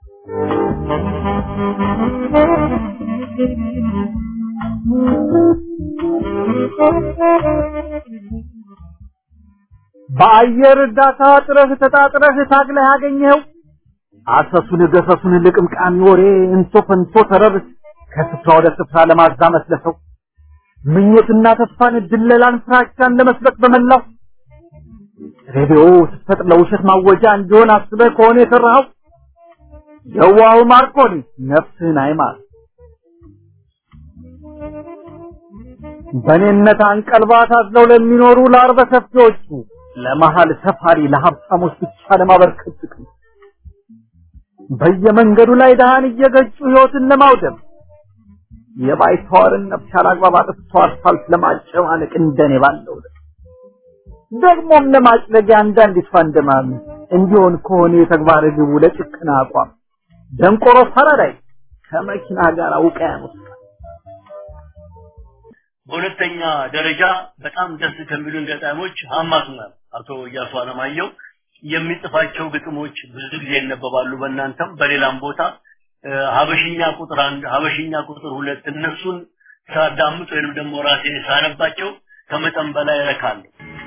በአየር ዳታ ጥረህ ተጣጥረህ ታግለህ ያገኘው አሰሱን ገሰሱን ልቅምቃሚ ወሬ እንቶ ፈንቶ ተረብ ከስፍራ ወደ ስፍራ ለማዛመት ለሰው ምኞትና ተስፋን ድለላን ፍራቻን ለመስበክ በመላው ሬዲዮ ስትፈጥር ለውሸት ማወጃ እንዲሆን አስበህ ከሆነ የሰራኸው የዋው ማርኮኒ ነፍስህን አይማር በኔነት አንቀልባት አዝለው ለሚኖሩ ለአርበ ሰፊዎቹ ለመሃል ሰፋሪ ለሀብታሞች ብቻ ለማበርከት ጥቅም በየመንገዱ ላይ ደሃን እየገጩ ህይወትን ለማውደም የባይተዋርን ነፍስ ያላግባባት አስፋልት ለማጨማለቅ እንደኔ ባለው ደግሞም ለማጭለግ አንዳንድ ይፋንደማም እንዲሆን ከሆነ የተግባር ግቡ ለጭቅና አቋም ደንቆሮ ፈራዳይ ከመኪና ጋር ውቅያኖስ በሁለተኛ ደረጃ በጣም ደስ ከሚሉን ገጣሞች ሐማሱና አቶ ያሱ አለማየሁ የሚጽፋቸው ግጥሞች ብዙ ጊዜ ይነበባሉ በእናንተም በሌላም ቦታ ሀበሽኛ ቁጥር 1 ሀበሽኛ ቁጥር 2 እነሱን ሳዳምጥ ወይንም ደግሞ ራሴ ሳነባቸው ከመጠን በላይ ረካለሁ።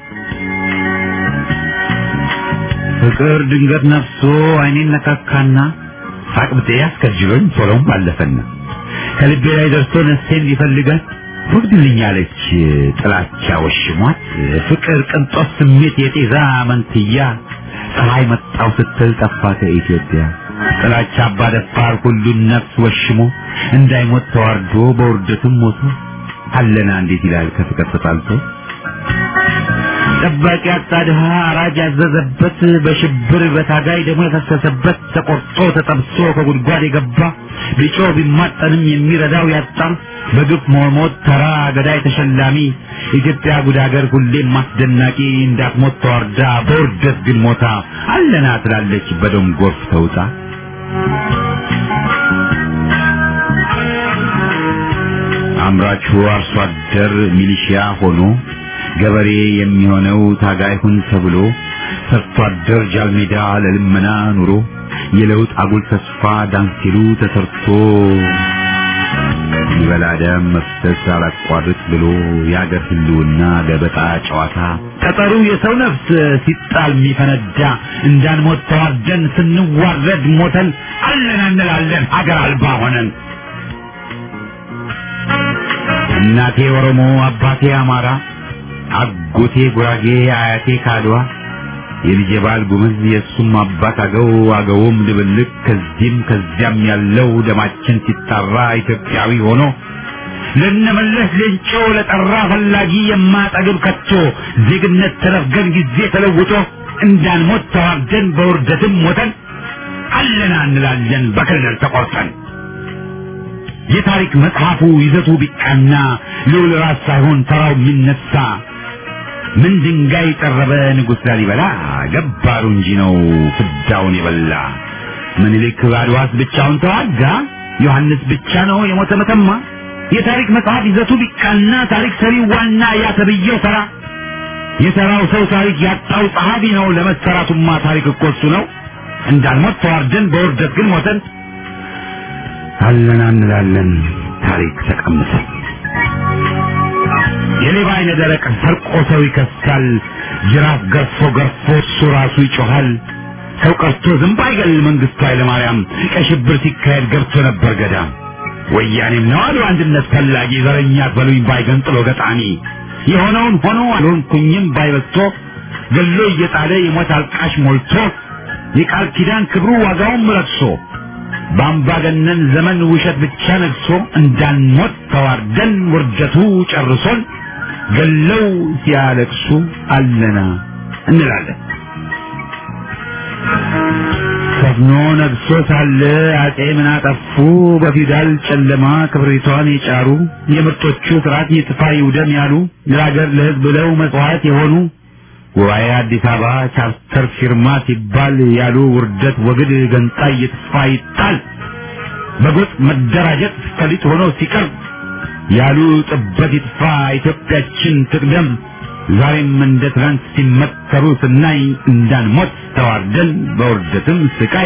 ፍቅር ድንገት ነፍሶ አይኔን ነካካና ሳቅብጤ ያስከጅሎኝ ቶሎም ባለፈና ከልቤ ላይ ደርሶ ነፍሴን ሊፈልጋት ወግድልኛለች ጥላቻ ወሽሟት ፍቅር ቅንጦት ስሜት የጤዛ መንትያ ፀሐይ መጣው ስትል ጠፋ ከኢትዮጵያ ጥላቻ አባደፋር ሁሉን ነፍስ ወሽሞ እንዳይሞት ተዋርዶ በውርደትም ሞቶ አለና እንዴት ይላል ከፍቅር ተጣልቶ ጠባቂ አጣድሃ አራጅ ያዘዘበት በሽብር በታጋይ ደግሞ የፈሰሰበት ተቆርጦ ተጠብሶ ከጉድጓድ የገባ ቢጮ ቢማጠንም የሚረዳው ያጣ በግፍ መሞት ተራ ገዳይ ተሸላሚ ኢትዮጵያ ጉድ አገር ሁሌም ማስደናቂ እንዳትሞት ተዋርዳ በውርደት ግን ሞታ አለና ትላለች በደም ጎርፍ ተውጣ አምራቹ አርሶ አደር ሚሊሺያ ሆኖ ገበሬ የሚሆነው ታጋይ ሁን ተብሎ ሰርቶ አደር ጃልሜዳ ለልመና ኑሮ የለውጥ አጉል ተስፋ ዳንሲሉ ተሰርቶ ይበላደም መፍሰስ አላቋርጥ ብሎ ያገር ህልውና ገበጣ ጨዋታ ቀጠሩ የሰው ነፍስ ሲጣል የሚፈነዳ እንዳንሞት ተዋርደን ስንዋረድ ሞተን አለን እንላለን ሀገር አልባ ሆነን እናቴ ኦሮሞ አባቴ አማራ አጎቴ ጉራጌ አያቴ ካድዋ የልጄ ባል ጉምዝ የሱም አባት አገውም ድብልቅ ከዚህም ከዚያም ያለው ደማችን ሲጣራ ኢትዮጵያዊ ሆኖ ለነመለስ ሌንጮ ለጠራ ፈላጊ የማጠግብ ከቶ ዜግነት ተነፍገን ጊዜ ተለውጦ እንዳንሞት ተዋርደን በውርደትም ሞተን አለና እንላለን በክልል ተቆርጠን የታሪክ መጽሐፉ ይዘቱ ቢቃና ልዑል ራስ ሳይሆን ተራው የሚነሳ ምን ድንጋይ ጠረበ ንጉሥ ላሊበላ ገባሩ እንጂ ነው ፍዳውን የበላ ምኒልክ አድዋስ ብቻውን ተዋጋ ዮሐንስ ብቻ ነው የሞተ መተማ የታሪክ መጽሐፍ ይዘቱ ቢቃና ታሪክ ሰሪው ዋና ያተብየው ተራ የተራው ሰው ታሪክ ያጣው ጸሐፊ ነው ለመሰራቱማ ታሪክ እኮ እሱ ነው እንዳንሞት ተዋርደን በውርደት ግን ሞተን አለና እንላለን ታሪክ ተቀምጠን የሌባ አይነ ደረቅ ሰርቆ ሰው ይከሳል ጅራፍ ገርፎ እሱ ራሱ ይጮሃል ሰው ቀርቶ ዝንብ አይገል መንግስቱ ኃይለማርያም ከሽብር ሲካሄድ ገብቶ ነበር ገዳም ወያኔም ነው አሉ አንድነት ፈላጊ ዘረኛ በሉኝ ባይገንጥሎ ገጣሚ የሆነውን ሆኖ አልሆንኩኝም ባይበቶ ገሎ እየጣለ የሞት አልቃሽ ሞልቶ የቃል ኪዳን ክብሩ ዋጋውን ረክሶ በአምባገነን ዘመን ውሸት ብቻ ነግሶ እንዳንሞት ተዋርደን ውርደቱ ጨርሶን ገለው ሲያለቅሱ አለና እንላለን ሰፍኖ ነግሶ ሳለ አጼ ምን አጠፉ በፊውዳል ጨለማ ክብሪቷን የጫሩ የምርጦቹ ስርዓት ይጥፋ ይውደም ያሉ ለሀገር ለሕዝብ ብለው መስዋዕት የሆኑ ጉባኤ አዲስ አበባ ቻርተር ፊርማ ሲባል ያሉ ውርደት ወግድ ገንጣይ ይጥፋ ይጣል በጎጥ መደራጀት ፈሊጥ ሆኖ ሲቀር ያሉ ጥበት ይጥፋ ኢትዮጵያችን ትቅደም ዛሬም እንደ ትናንት ሲመከሩ ስናይ እንዳንሞት ተዋርደን በውርደትም ስቃይ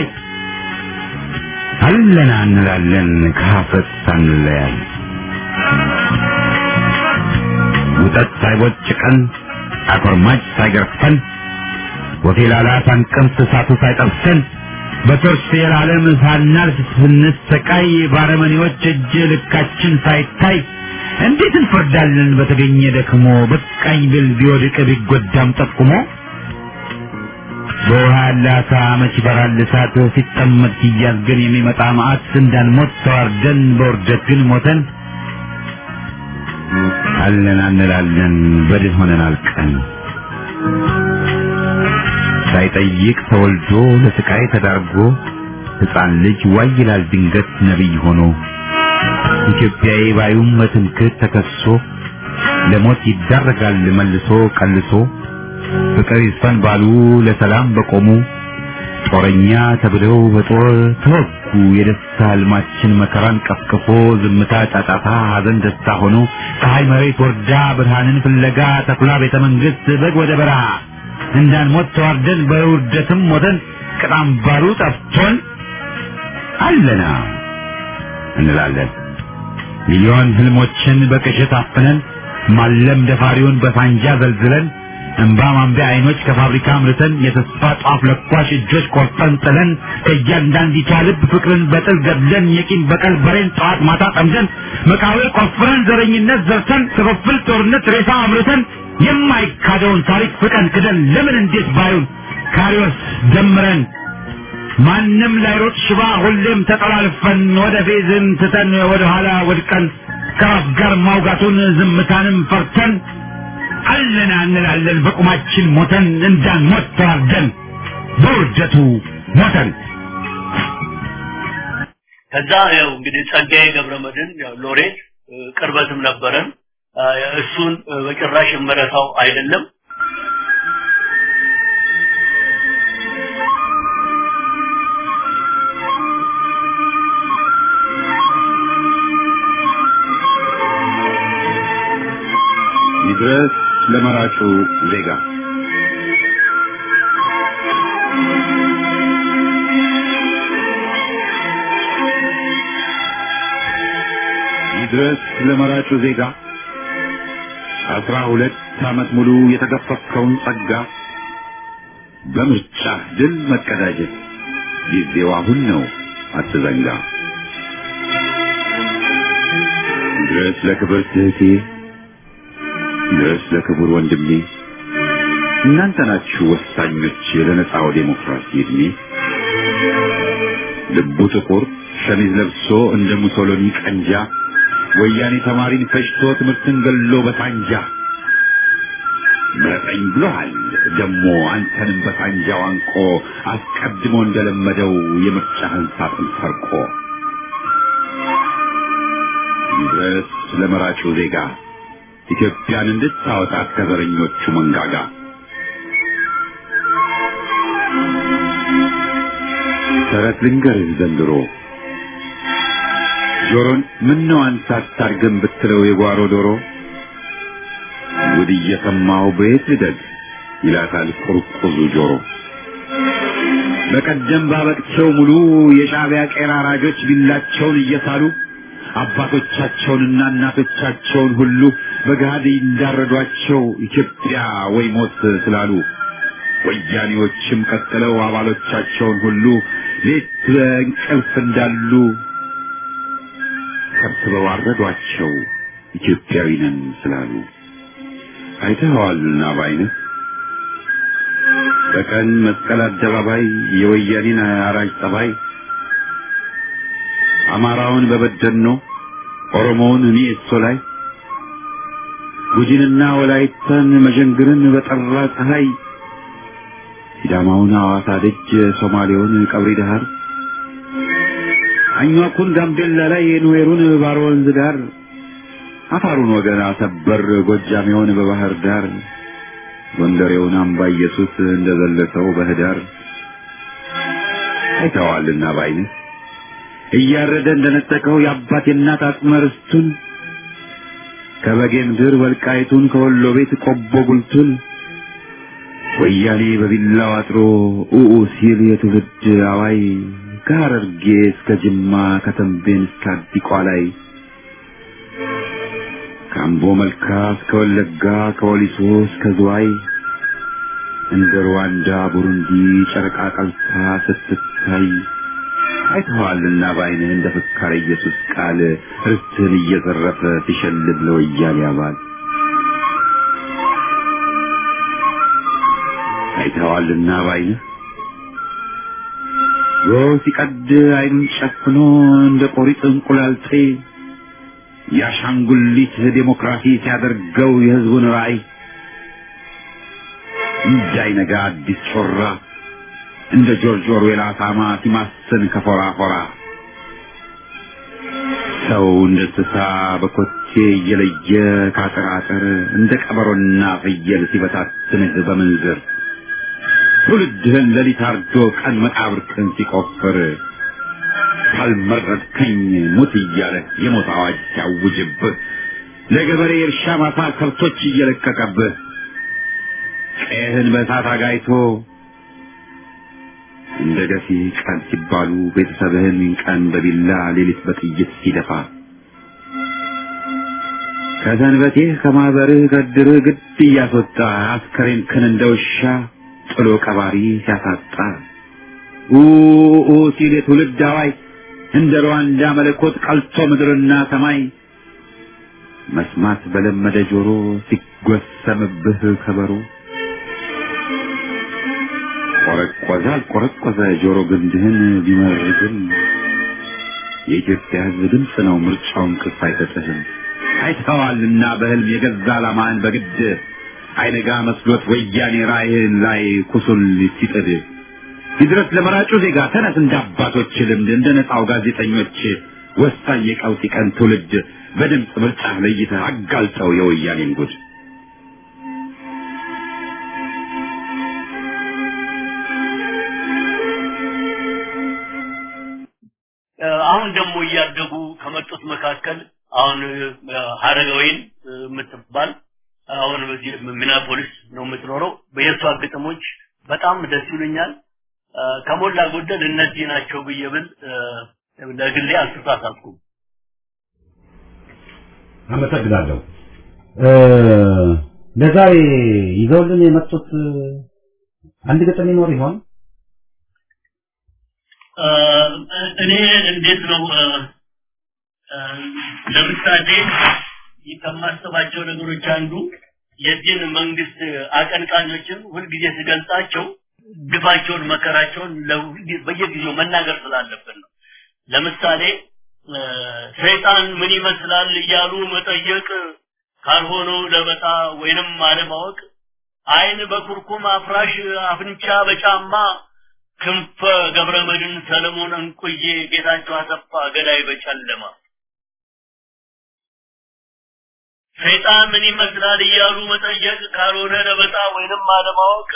አለና እንላለን ከሀፍረት ሳንለያይ ውጠት ሳይቦጭቀን አኮርማጭ ሳይገርፈን ወፌላላ ሳንቀምስ እሳቱ ሳይጠብሰን በቶርች የዓለም ሳናልፍ ስንሰቃይ ባረመኔዎች እጅ ልካችን ሳይታይ እንዴት እንፈርዳለን በተገኘ ደክሞ በቃኝ ብል ቢወድቅ ቢጎዳም ጠቁሞ በውሃ ያላሳ መች በራል እሳት ሲጠመድ ሲያዝ ግን የሚመጣ መዓት እንዳንሞት ተዋርደን በውርደት ግን ሞተን አለና እንላለን በድል ሆነን አልቀን ሳይጠይቅ ተወልዶ ለስቃይ ተዳርጎ ሕፃን ልጅ ዋይ ይላል ድንገት ነቢይ ሆኖ ኢትዮጵያዊ ባዩም በትምክህት ተከሶ ለሞት ይዳረጋል መልሶ ቀልሶ ፍቅር ይስፈን ባሉ ለሰላም በቆሙ ጦረኛ ተብለው በጦር ተወጉ የደስታ ህልማችን መከራን ቀፍቅፎ ዝምታ ጫጫታ ሐዘን ደስታ ሆኖ ፀሐይ መሬት ወርዳ ብርሃንን ፍለጋ ተኩላ ቤተ መንግስት በግ ወደ በረሃ እንዳንሞት ተዋርደን በውርደትም ሞተን ቅጣም ባሩ ጠፍቶን አለና እንላለን ሚሊዮን ህልሞችን በቅዠት አፍነን ማለም ደፋሪውን በፋንጃ ዘልዝለን እንባ ማንቢያ አይኖች ከፋብሪካ አምርተን የተስፋ ጧፍ ለኳሽ እጆች ቆርጠን ጥለን ከእያንዳንዲቷ ልብ ፍቅርን በጥል ገድለን የቂም በቀል በሬን ጠዋት ማታ ጠምደን መቃብር ቆፍረን ዘረኝነት ዘርተን ክፍፍል ጦርነት ሬሳ አምርተን የማይካደውን ታሪክ ፍቀን ክደን ለምን እንዴት ባዩን ካሪዎስ ደምረን ማንም ላይሮጥ ሽባ ሁሌም ተጠላልፈን ወደ ፌዝን ትተን ወደ ኋላ ወድቀን ከራስ ጋር ማውጋቱን ዝምታንም ፈርተን አለና እንላለን በቁማችን ሞተን እንዳንሞት ተዋርደን በውርደቱ ሞተን ከዛ ያው እንግዲህ ጸጋዬ ገብረመድህን ያው ሎሬት ቅርበትም ነበረን እሱን በጭራሽ መረታው አይደለም ይድረስ ለመራጩ ዜጋ ይድረስ ለመራጩ ዜጋ 12 ዓመት ሙሉ የተገፈፈውን ጸጋ በምርጫ ድል መቀዳጀት ጊዜው አሁን ነው አትዘንጋ ይድረስ ለክብርት እህቴ ይድረስ ለክቡር ወንድሜ እናንተ ናችሁ ወሳኞች ለነጻው ዴሞክራሲ እድሜ ልቡ ጥቁር ሸሚዝ ለብሶ እንደ ሙሶሎኒ ቀንጃ ወያኔ ተማሪን ፈጅቶ ትምህርትን ገሎ በሳንጃ ምረጠኝ ብሎሃል ደሞ አንተንም በሳንጃው አንቆ አስቀድሞ እንደለመደው የምርጫህን ሳጥን ሰርቆ ይድረስ ለመራጩ ዜጋ ኢትዮጵያን እንድታወጣ ከዘረኞቹ መንጋጋ ተረት ልንገርህ ዘንድሮ ጆሮን ምነው አንተ አታርገም ብትለው የጓሮ ዶሮ ጉድ እየሰማሁ በየት ልደግ ይላታል ቁርቁዙ ጆሮ በቀደም ባበቅቸው ሙሉ የሻዕቢያ ቄራ አራጆች ቢላቸውን እየሳሉ አባቶቻቸውንና እናቶቻቸውን ሁሉ በጋድ እንዳረዷቸው ኢትዮጵያ ወይ ሞት ስላሉ ወያኔዎችም ቀጥለው አባሎቻቸውን ሁሉ ሌት እንቅልፍ እንዳሉ ከብተው አረዷቸው ኢትዮጵያዊ ነን ስላሉ አይተኸዋልና ባይነህ በቀን መስቀል አደባባይ የወያኔን አራጅ ጠባይ አማራውን በበደኖ ኦሮሞውን እኔሶ ላይ ጉጂንና ወላይታን መጀንግርን በጠራ ፀሐይ ሲዳማውን ሐዋሳ ደጅ ሶማሌውን ቀብሪ ዳህር አኛኩን ጋምቤላ ላይ የኑዌሩን ባሮ ወንዝ ዳር አፋሩን ወገን አሰበር ጎጃሜውን በባህር ዳር ጎንደሬውን አምባ ኢየሱስ እንደዘለሰው በህዳር አይተዋልና ባይነህ እያረደ እንደነጠቀው የአባት የእናት አጽመ ርስቱን ከበጌምድር ወልቃይቱን ከወሎ ቤት ቆቦ ጉልቱን ወያኔ በቢላው አጥሮ ኡኡ ሲል የትውልድ አዋይ ከሐረርጌ እስከ ጅማ ከተንቤን እስከ አዲቋ ላይ ከአምቦ መልካ እስከ ወለጋ ከወሊሶ እስከ ዝዋይ እንደ ሩዋንዳ ቡሩንዲ ጨረቃ ቀልታ ስትታይ አይተዋልና ባይነህ እንደ ፍካሬ ኢየሱስ ቃል ርስትህን እየዘረፈ ሲሸልብ ለወያኔ አባል አይተዋልና ባይነህ ጎህ ሲቀድ አይኑን ጨፍኖ እንደ ቆሪጥ እንቁላልጤ ያሻንጉሊት ዴሞክራሲ ሲያደርገው የህዝቡን ራዕይ እንዳይነጋ አዲስ ጮራ እንደ ጆርጅ ኦርዌል አሳማ ሲማስን ከፎራ ፎራ ሰው እንደ እንስሳ በኮቴ እየለየ ካጠራጠር እንደ ቀበሮና ፍየል ሲበታትንህ በምንዝር ትውልድህን ሌሊት አርዶ ቀን መቃብርህን ሲቆፍር ካልመረጥከኝ ሙት እያለ የሞት አዋጅ ሲያውጅብህ ለገበሬ እርሻ ማሳ ከብቶች እየለቀቀብህ ቀይህን በእሳት አጋይቶ እንደ ገፊ ቀን ሲባሉ ቤተሰብህን ቀን በቢላ ሌሊት በጥይት ሲደፋ ከሰንበቴህ ከማህበርህ ከድርህ ግድ እያስወጣ አስከሬንክን እንደ ውሻ ጥሎ ቀባሪ ሲያሳጣ ሲል የትውልድ አዋይ እንደ ሩዋንዳ መለኮት ቀልቶ ምድርና ሰማይ መስማት በለመደ ጆሮ ሲጎሰምብህ ከበሮ ቆረቆዘ ጆሮ ግንድህን ቢመርግም የኢትዮጵያ ሕዝብ ድምፅ ነው ምርጫውን ክፍ አይሰጥህም አይተዋልና በህልም የገዛ ዓላማህን በግድ አይነጋ መስሎት ወያኔ ራእይን ላይ ኩሱል ሲጥድ ይድረስ ለመራጩ ዜጋ ተነስ እንዳባቶች ልምድ እንደ ነፃው ጋዜጠኞች ወሳኝ የቀውጢ ቀን ትውልድ በድምጽ ምርጫ ለይተህ አጋልጠው የወያኔን ጉድ አሁን ደግሞ እያደጉ ከመጡት መካከል አሁን ሀረጋዊን የምትባል አሁን በዚህ ሚናፖሊስ ነው የምትኖረው በየሷ ግጥሞች በጣም ደስ ይሉኛል ከሞላ ጎደል እነዚህ ናቸው ብየብል ለግሌ አልተሳሳትኩም አመሰግናለሁ ለዛሬ ይዘውልን የመጡት አንድ ግጥም ይኖር ይሆን እኔ እንዴት ነው ለምሳሌ ከማስባቸው ነገሮች አንዱ የዲን መንግስት አቀንቃኞችን ሁልጊዜ ሲገልጻቸው ግፋቸውን መከራቸውን በየጊዜው መናገር ስላለበት ነው ለምሳሌ ሰይጣን ምን ይመስላል እያሉ መጠየቅ ካልሆነው ለበጣ ወይንም አለማወቅ አይን በኩርኩም አፍራሽ አፍንጫ በጫማ ክንፈ ገብረመድን ሰለሞን እንቁዬ ጌታቸው አሰፋ ገዳይ በጨለማ ሰይጣን ምን ይመስላል እያሉ መጠየቅ ካልሆነ ለበጣ ወይንም አለማወቅ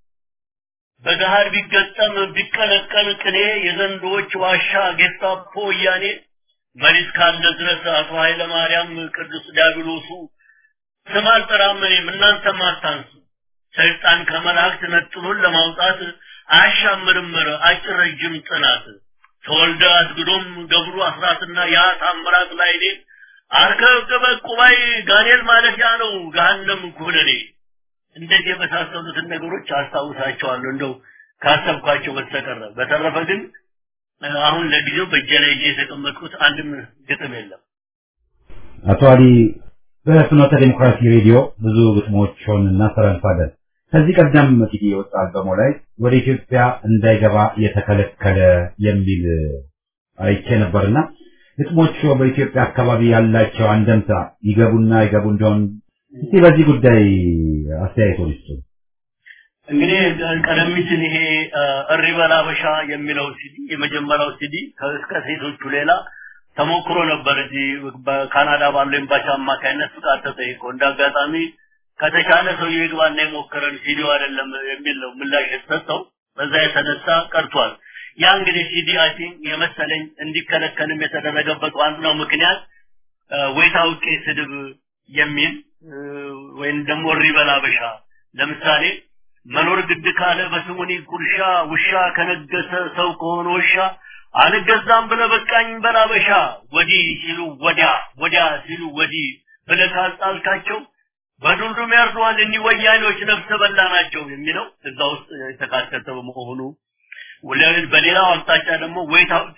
በጋር ቢገጠም ቢቀለቀል ቅኔ የዘንዶች ዋሻ ጌስታፖ ያኔ መሪስ ካለ ድረስ አቶ ኃይለ ማርያም ቅዱስ ዲያብሎሱ ስማል ተራመኔም እናንተ ማታንሱ ሰይጣን ከመላእክት ነጥሉን ለማውጣት አሻምርምር አጭረጅም ጥናት ተወልደ አስግዶም ገብሩ አስራትና ያ ታምራት ላይኔ አርከበ ቁባይ ጋኔል ማለት ያ ነው ገሃነም ኩነኔ እንደዚህ የመሳሰሉት ነገሮች አስተዋውሳቸዋለሁ እንደው ካሰብኳቸው በተረፈ ግን አሁን ለጊዜው በጀለይ የተቀመጥኩት አንድም ግጥም የለም አቶ አሊ በፍኖተ ዲሞክራሲ ሬዲዮ ብዙ ግጥሞችን እናስተላልፋለን ከዚህ ቀደም ጥቂት የወጣ አልበሞ ላይ ወደ ኢትዮጵያ እንዳይገባ የተከለከለ የሚል አይቼ ነበርና ግጥሞቹ በኢትዮጵያ አካባቢ ያላቸው አንደምታ ይገቡና ይገቡ እንደሆነ እስቲ በዚህ ጉዳይ አስተያየቶን ይስጡ እንግዲህ ቀደም ሲል ይሄ እሪበላ በሻ የሚለው ሲዲ የመጀመሪያው ሲዲ ከእስከ ሴቶቹ ሌላ ተሞክሮ ነበር እዚህ በካናዳ ባለው ኤምባሲ አማካይነት ፍቃድ ተጠይቆ እንዳጋጣሚ ከተቻለ ሰው ይግባና የሞከረን ሲዲው አይደለም የሚል ነው ምላሽ የተሰጠው በዛ የተነሳ ቀርቷል ያ እንግዲህ ሲዲ አይ ቲንክ የመሰለኝ እንዲከለከልም የተደረገበት ዋናው ምክንያት ወይታውቄ ስድብ የሚል ወይም ደግሞ እሪበላ በሻ ለምሳሌ መኖር ግድ ካለ በስሙኒ ኩርሻ ውሻ ከነገሰ ሰው ከሆነ ውሻ አልገዛም ብለ በቃኝ በላበሻ ወዲ ሲሉ ወዲያ ሲሉ ወዲ ብለካልጣልካቸው በዱልዱም ያርዱዋል እኒ ወያኔዎች ነፍሰ በላ ናቸው የሚለው እዛ ውስጥ የተካተተው መሆኑ ወለል በሌላው አቅጣጫ ደግሞ ወይታውቄ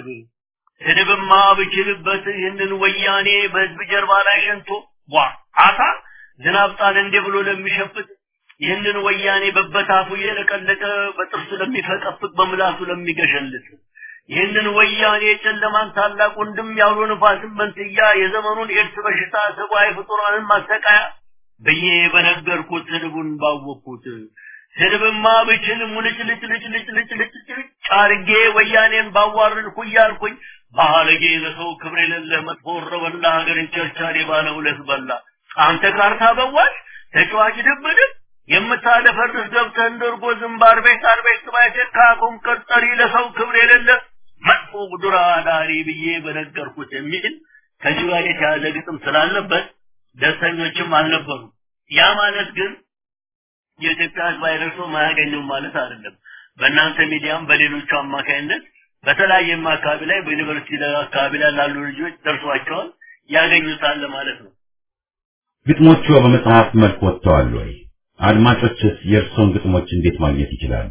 ስድብማ ብችልበት ይህንን ወያኔ በህዝብ ጀርባ ላይ ሸንቶ አታ ዝናብ ጣል እንደ ብሎ ለሚሸፍት ይህንን ወያኔ በበታፉ የለቀለቀ በጥርስ ለሚፈቀፍቅ በምላሱ ለሚገሸልት ይህንን ወያኔ ጨለማን ታላቅ ወንድም ያውሎ ንፋስን መንትያ የዘመኑን ኤድስ በሽታ ሰባይ ፍጡራንን ማስተቃያ በየ በነገርኩት ስድቡን ባወኩት ስድብማ ብችል ሙልጭልጭ ጫርጌ ወያኔን ባዋርድኩ ያልኩኝ ባለጌ ለሰው ክብር የሌለ መጥፎ ረበላ ሀገርን ቸርቻሪ ባለ ሁለት በላ አንተ ካርታ በዋሽ ተጫዋች ድብድብ የምታለፈርስ ገብተህ እንደርጎ ዝምባር ቤት አርቤት ባይተካ ኮንከርጠሪ ለሰው ክብር የሌለ መጥፎ ጉድራ ዳሪ ብዬ በነገርኩት የሚል ከዚህ ጋር የተያዘ ግጥም ስላለበት ደስተኞችም አልነበሩ ያ ማለት ግን የኢትዮጵያ ቫይረሱ ማያገኘው ማለት አይደለም በእናንተ ሚዲያም በሌሎች አማካይነት በተለያየ አካባቢ ላይ በዩኒቨርሲቲ አካባቢ ላይ ያሉ ልጆች ደርሷቸዋል ያገኙታል ማለት ነው ግጥሞቹ በመጽሐፍ መልክ ወጥተዋል ወይ አድማጮችስ የእርሶን ግጥሞች እንዴት ማግኘት ይችላሉ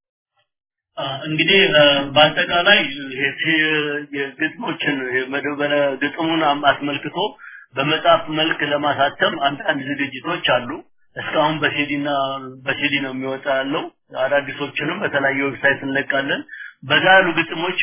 እንግዲህ በአጠቃላይ የግጥሞችን የመደበለ ግጥሙን አስመልክቶ በመጽሐፍ መልክ ለማሳተም አንዳንድ ዝግጅቶች አሉ እስካሁን በሲዲ ነው የሚወጣው አዳዲሶችንም በተለያዩ ዌብሳይት እንለቃለን በዛሉ ግጥሞች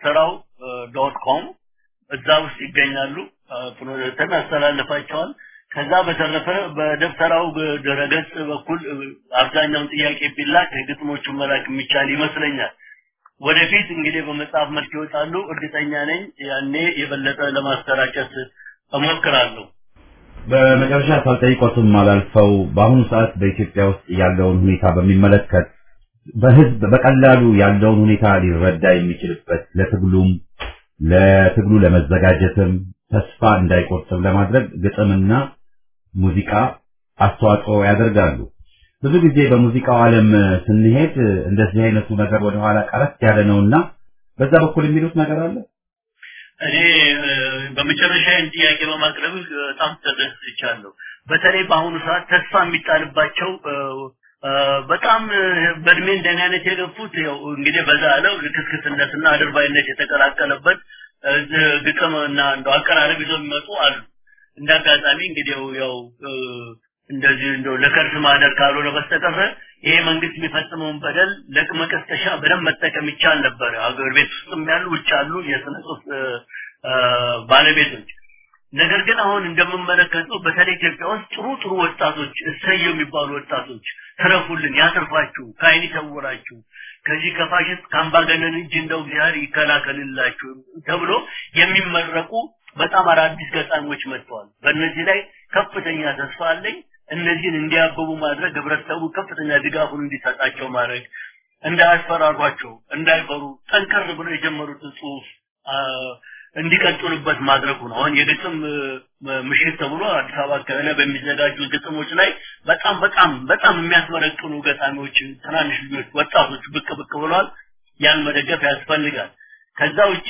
በደብተራው.com እዛ ውስጥ ይገኛሉ ፍኖተን አስተላልፋቸዋል ከዛ በተረፈ በደብተራው ድረገጽ በኩል አብዛኛውን ጥያቄ ቢላክ ግጥሞቹን መላክ የሚቻል ይመስለኛል። ወደፊት እንግዲህ በመጽሐፍ መልክ ይወጣሉ እርግጠኛ ነኝ ያኔ የበለጠ ለማስተራጨት እሞክራለሁ። በመጨረሻ ሳልጠይቆትም አላልፈው በአሁኑ ሰዓት በኢትዮጵያ ውስጥ ያለውን ሁኔታ በሚመለከት በህዝብ በቀላሉ ያለውን ሁኔታ ሊረዳ የሚችልበት ለትግሉ ለመዘጋጀትም ተስፋ እንዳይቆርጥም ለማድረግ ግጥምና ሙዚቃ አስተዋጽኦ ያደርጋሉ። ብዙ ጊዜ በሙዚቃው ዓለም ስንሄድ እንደዚህ አይነቱ ነገር ወደ ኋላ ቀረት ያለ ነውና በዛ በኩል የሚሉት ነገር አለ? እኔ በመጨረሻ ጥያቄ በማቅረብ በጣም ተደስቻለሁ። በተለይ በአሁኑ ሰዓት ተስፋ የሚጣልባቸው በጣም በእድሜ እንደኔ አይነት የገፉት ያው እንግዲህ በዛ አለው ክስክስነትና አድርባይነት የተቀላቀለበት ግጥምና እንደው አቀራረብ ይዘው የሚመጡ አሉ። እንዳጋጣሚ እንግዲህ ያው እንደዚህ እንደው ለከርስ ማደር ካልሆነ በስተቀር ይሄ መንግስት የሚፈጽመውን በደል ለመቀስቀሻ በደንብ መጠቀም ይቻል ነበር። አገር ቤት ውስጥም ያሉ ውጭ ያሉ የስነ ጽሁፍ ባለቤቶች። ነገር ግን አሁን እንደምመለከተው በተለይ ኢትዮጵያ ውስጥ ጥሩ ወጣቶች እሰየው የሚባሉ ወጣቶች ተረፉልን ያተርፋችሁ ካይኒ ተወራችሁ ከዚህ ከፋሽስት ካምባገነን እንጂ እንደው እግዚአብሔር ይከላከልላችሁ ተብሎ የሚመረቁ በጣም አዳዲስ ገጣሚዎች መጥተዋል። በእነዚህ ላይ ከፍተኛ ተስፋ አለኝ። እነዚህን እንዲያበቡ ማድረግ ህብረተሰቡ ከፍተኛ ድጋፉን እንዲሰጣቸው ማድረግ እንዳያስፈራሯቸው እንዳይፈሩ ጠንከር ብለው የጀመሩትን ጽሁፍ እንዲቀጥሉበት ማድረጉ ነው። አሁን የግጥም ምሽት ተብሎ አዲስ አበባ ከሆነ በሚዘጋጁ ግጥሞች ላይ በጣም የሚያስመረቅኑ ገጣሚዎች ትናንሽ ልጆች ወጣቶች ብቅ ብለዋል። ያን መደገፍ ያስፈልጋል። ከዛ ውጪ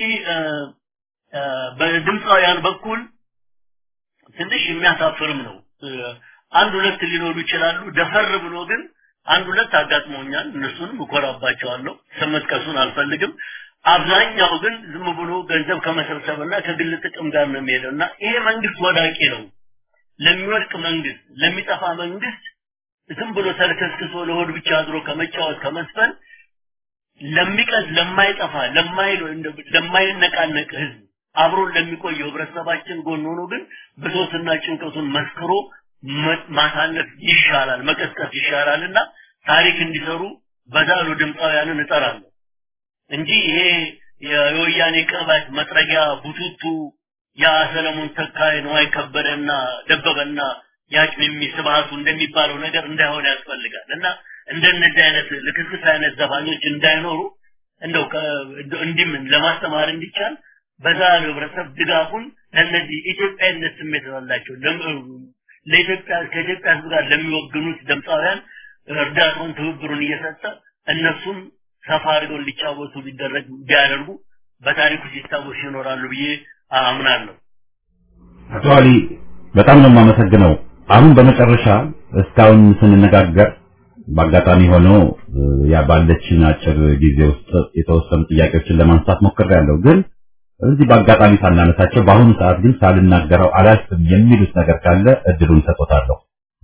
በድምፃውያን በኩል ትንሽ የሚያሳፍርም ነው። አንድ ሁለት ሊኖሩ ይችላሉ። ደፈር ብሎ ግን አንድ ሁለት አጋጥሞኛል። እነሱንም እኮራባቸዋለሁ። ስመጥቀሱን አልፈልግም። አብዛኛው ግን ዝም ብሎ ገንዘብ ከመሰብሰብና ከግል ጥቅም ጋር ነው የሚሄደውና ይሄ መንግስት ወዳቂ ነው። ለሚወድቅ መንግስት ለሚጠፋ መንግስት ዝም ብሎ ተልከስክሶ ለሆድ ብቻ አድሮ ከመጫወት ከመስፈን ለሚቀዝ ለማይጠፋ ለማይነቃነቅ ህዝብ አብሮ ለሚቆየው ህብረተሰባችን ጎን ሆኖ ግን ብሶትና ጭንቀቱን መስክሮ ማሳለፍ ይሻላል፣ መቀስቀስ ይሻላልና ታሪክ እንዲሰሩ በዛሉ ድምፃውያንን እጠራለሁ እንጂ ይሄ የወያኔ ቀባት መጥረጊያ ቡቱቱ ያ ሰለሞን ተካይ ነው አይከበደና ደበበና ያቅም ስብሃቱ እንደሚባለው ነገር እንዳይሆን ያስፈልጋል እና እንደነዚህ አይነት ለክስክስ አይነት ዘፋኞች እንዳይኖሩ እንደው እንዲምን ለማስተማር እንዲቻል በዛሉ ህብረተሰብ ድጋፉን ለነዚህ ኢትዮጵያዊነት ስሜት ያላቸው ለኢትዮጵያ ከኢትዮጵያ ጋር ለሚወግኑት ድምፃውያን እርዳታውን ትብብሩን እየሰጠ እነሱም ሰፋ አድርገው ሊጫወቱ ሊደረግ ቢያደርጉ በታሪኩ ሲታወሱ ይኖራሉ ብዬ አምናለሁ። አቶ አሊ በጣም ነው የማመሰግነው። አሁን በመጨረሻ እስካሁን ስንነጋገር በአጋጣሚ ሆኖ ያ ባለችን አጭር ጊዜ ውስጥ የተወሰኑ ጥያቄዎችን ለማንሳት ሞክሬያለሁ። ግን እዚህ በአጋጣሚ ሳናነሳቸው በአሁኑ ሰዓት ግን ሳልናገረው አላልፍም የሚሉት ነገር ካለ እድሉን ሰጥቶታለሁ።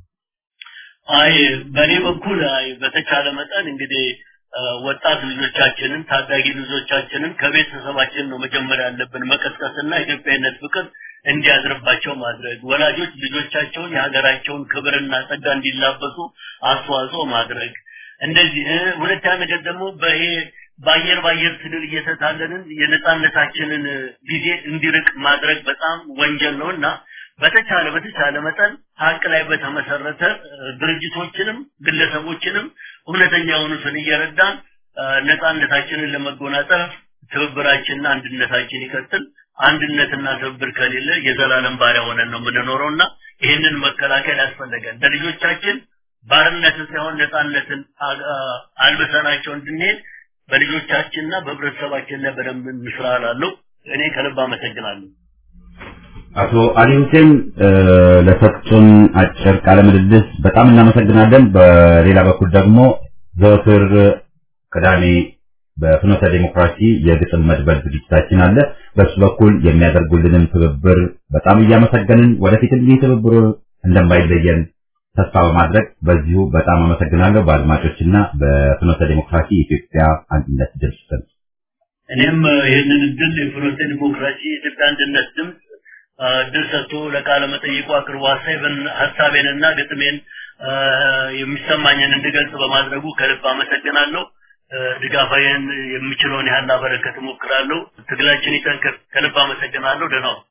በኔ በኩል በተቻለ መጠን እንግዲህ ወጣት ልጆቻችንን ታዳጊ ልጆቻችንን ከቤተሰባችን ነው መጀመሪያ ያለብን መቀስቀስና ኢትዮጵያዊነት ፍቅር እንዲያድርባቸው ማድረግ ወላጆች ልጆቻቸውን የሀገራቸውን ክብርና ጸጋ እንዲላበሱ አስተዋጽኦ ማድረግ እንደዚህ ሁለተኛ ነገር ደግሞ በአየር ስድር እየተታለንን የነጻነታችንን ጊዜ እንዲርቅ ማድረግ በጣም ወንጀል ነውና በተቻለ መጠን ሀቅ ላይ በተመሰረተ ድርጅቶችንም ግለሰቦችንም እውነተኛውን እየረዳን ነጻነታችንን ለመጎናጸፍ ትብብራችንና አንድነታችን ይቀጥል። አንድነትና ትብብር ከሌለ የዘላለም ባሪያ ሆነን ነው የምንኖረውና ይሄንን መከላከል ያስፈልጋል። ለልጆቻችን ባርነት ሳይሆን ነጻነትን አልበሰናቸው እንድንሄድ በልጆቻችንና በህብረተሰባችን ላይ በደንብ እንስራላለው። እኔ ከልብ አመሰግናለሁ። አቶ አሊ ሁሴን ለሰጡን አጭር ቃለ ምልልስ በጣም እናመሰግናለን። በሌላ በኩል ደግሞ ዘወትር ቅዳሜ በፍኖተ ዲሞክራሲ የግጥም መድበል ዝግጅታችን አለ። በሱ በኩል የሚያደርጉልንን ትብብር በጣም እያመሰገንን ወደፊትም ይህ ትብብር እንደማይለየን ተስፋ በማድረግ በዚሁ በጣም አመሰግናለሁ። በአድማጮችና በፍኖተ ዲሞክራሲ የኢትዮጵያ አንድነት ድምጽ እኔም ይህንን ድል የፍኖተ ዲሞክራሲ የኢትዮጵያ አንድነት ድምጽ ድል ሰጥቶ ለቃለ መጠይቁ አቅርቦ ሐሳቤንና ግጥሜን የሚሰማኝን እንድገልጽ በማድረጉ ከልብ አመሰግናለሁ። ድጋፋዬን የምችለውን ያህል ላበረከት እሞክራለሁ። ትግላችን ይጠንክር። ከልብ አመሰግናለሁ። ደህና ሁኑ።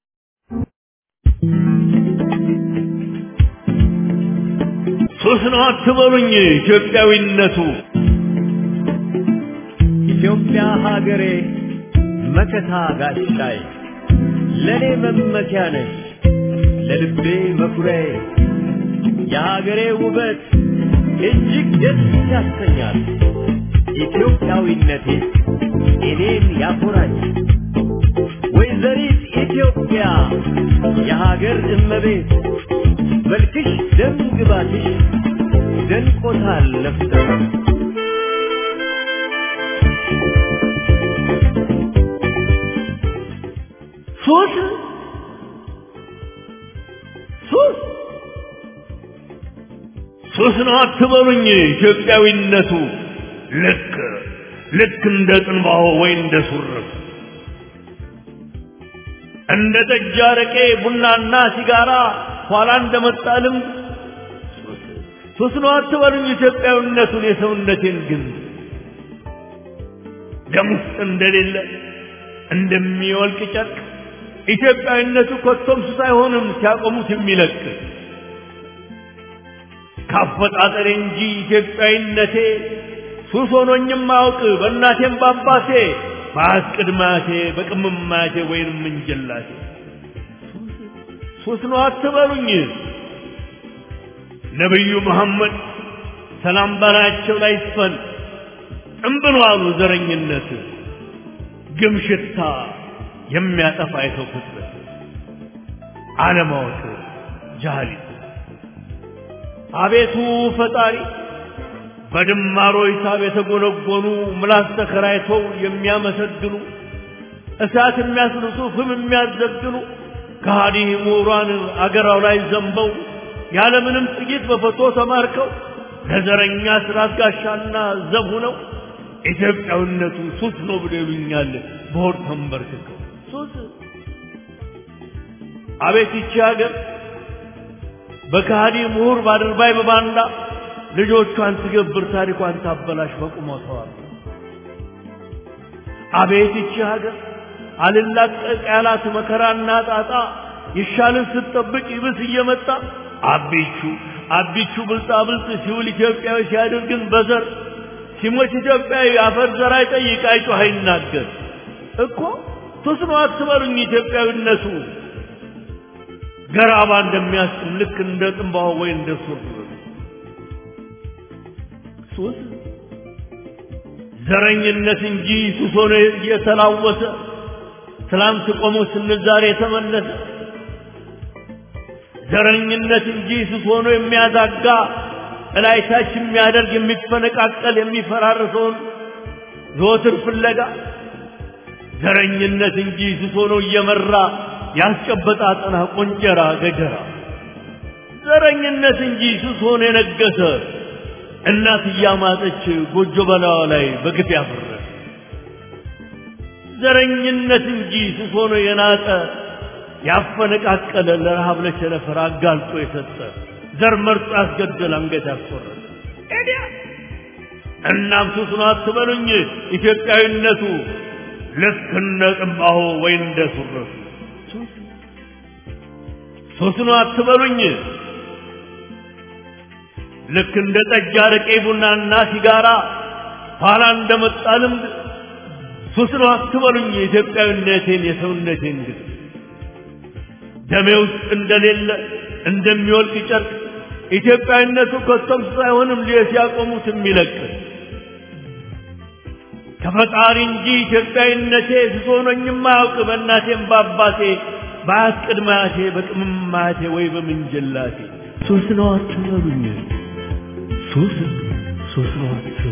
ሱስ ነው አትበሉኝ ኢትዮጵያዊነቱ ኢትዮጵያ ሀገሬ መከታ ጋሻይ ለኔ መመኪያ ነሽ ለልቤ መኩሪያዬ የሀገሬ ውበት እጅግ ደስ ያሰኛል ኢትዮጵያዊነቴ እኔን ያኮራኝ ወይዘሪት ኢትዮጵያ የሀገር እመቤት መልክሽ ደም ግባትሽ ደንቆታል ነፍሴ ሱስ ነው አትበሉኝ ኢትዮጵያዊነቱ ልክ እንደ ጥንባሆ ወይ እንደ ሱርፍ እንደ ጠጅ አረቄ ቡናና ሲጋራ ኋላ እንደመጣልም ሱስ ነው አትበሉኝ ኢትዮጵያዊነቱን የሰውነቴን ግን ደም ውስጥ እንደሌለ እንደሚወልቅ ጨርቅ ኢትዮጵያዊነቱ ኮቶም ሱስ አይሆንም ሲያቆሙት የሚለቅ ካፈጣጠሬ እንጂ ኢትዮጵያዊነቴ ሱስ ሆኖኝም አውቅ በእናቴም ባባቴ ባስቅድማቴ በቅምማቴ ወይንም እንጀላቴ ሱስ ነው አትበሉኝ ነብዩ መሐመድ ሰላም ባላቸው ላይ ይስፈን ጥንብሎ አሉ ዘረኝነት ግምሽታ የሚያጠፋ የሰው ፍጥረት አለማወቅ ጃህሊት አቤቱ ፈጣሪ በድማሮ ሂሳብ የተጎነጎኑ ምላስ ተከራይተው የሚያመሰግኑ እሳት የሚያስልሱ ፍም የሚያዘግኑ ከሃዲ ምሁራን አገራው ላይ ዘንበው ያለምንም ጥቂት በፈቶ ተማርከው ለዘረኛ ስራት ጋሻና ዘብ ሆነው ኢትዮጵያዊነቱ ሱስ ነው ብለውኛል በሆድ ተንበርክከው ሱስ አቤት ይቺ ሀገር በካዲ ምሁር ባድርባይ በባንዳ ልጆቿን ትገብር ታሪኳን ታበላሽ በቁመቷ አቤት ይቺ ሀገር አልላቀቅ ያላት መከራና ጣጣ ይሻልን ስትጠብቅ ይብስ እየመጣ አቢቹ ብልጣ ብልጥ ሲውል ኢትዮጵያዊ ሲያደርግን በዘር ሲሞት ኢትዮጵያዊ አፈር ዘር አይጠይቅ አይጮህ አይናገር እኮ ሱስ ነው አትበሉኝ ኢትዮጵያዊነቱ ገራባ እንደሚያስጥም ልክ እንደ ጥንባሆ ወይ እንደ ሱር ሱስ ዘረኝነት እንጂ ሱስ ሆነ የተላወሰ ትላንት ቆሞ ስንል ዛሬ የተመለሰ ዘረኝነት እንጂ ሱስ ሆኖ የሚያዛጋ እላይታች የሚያደርግ የሚፈነቃቀል የሚፈራርሰውን ዘወትር ፍለጋ ዘረኝነት እንጂ ሱስ ሆኖ እየመራ ያስጨበጣ አጥና ቆንጨራ ገጀራ ዘረኝነት እንጂ ሱስ ሆኖ የነገሰ እናት እያማጠች ጎጆ በላዋ ላይ በግፍ ያፈረሰ ዘረኝነት እንጂ ሱስ ሆኖ የናጠ ያፈነቃቀለ ለረሃብ ለቸነፈር አጋልጦ የሰጠ ዘር መርጦ ያስገደል አንገት ያስቆረጠ እናም ሱስ ነው አትበሉኝ ኢትዮጵያዊነቱ ልክ እንደ ጥንባሆ ወይ እንደ ሱረቱ ሱስ ነው አትበሉኝ ልክ እንደ ጠጅ አረቄ ቡናና ሲጋራ ኋላ እንደመጣ ልምድ ሱስ ነው አትበሉኝ ኢትዮጵያዊነቴን የሰውነቴን ግን ደሜ ውስጥ እንደሌለ እንደሚወልቅ ጨርቅ ኢትዮጵያዊነቱ ኮቶም ሳይሆንም ሲያቆሙት የሚለቅ ከፈጣሪ እንጂ ኢትዮጵያዊነቴ ሱስ ሆኖኝም አያውቅ በእናቴም በአባቴ በአስቅድማቴ በቅምማቴ ወይ በምንጀላቴ ሱስ ነው አትበሉኝ ሱስ ነው አትበሉኝ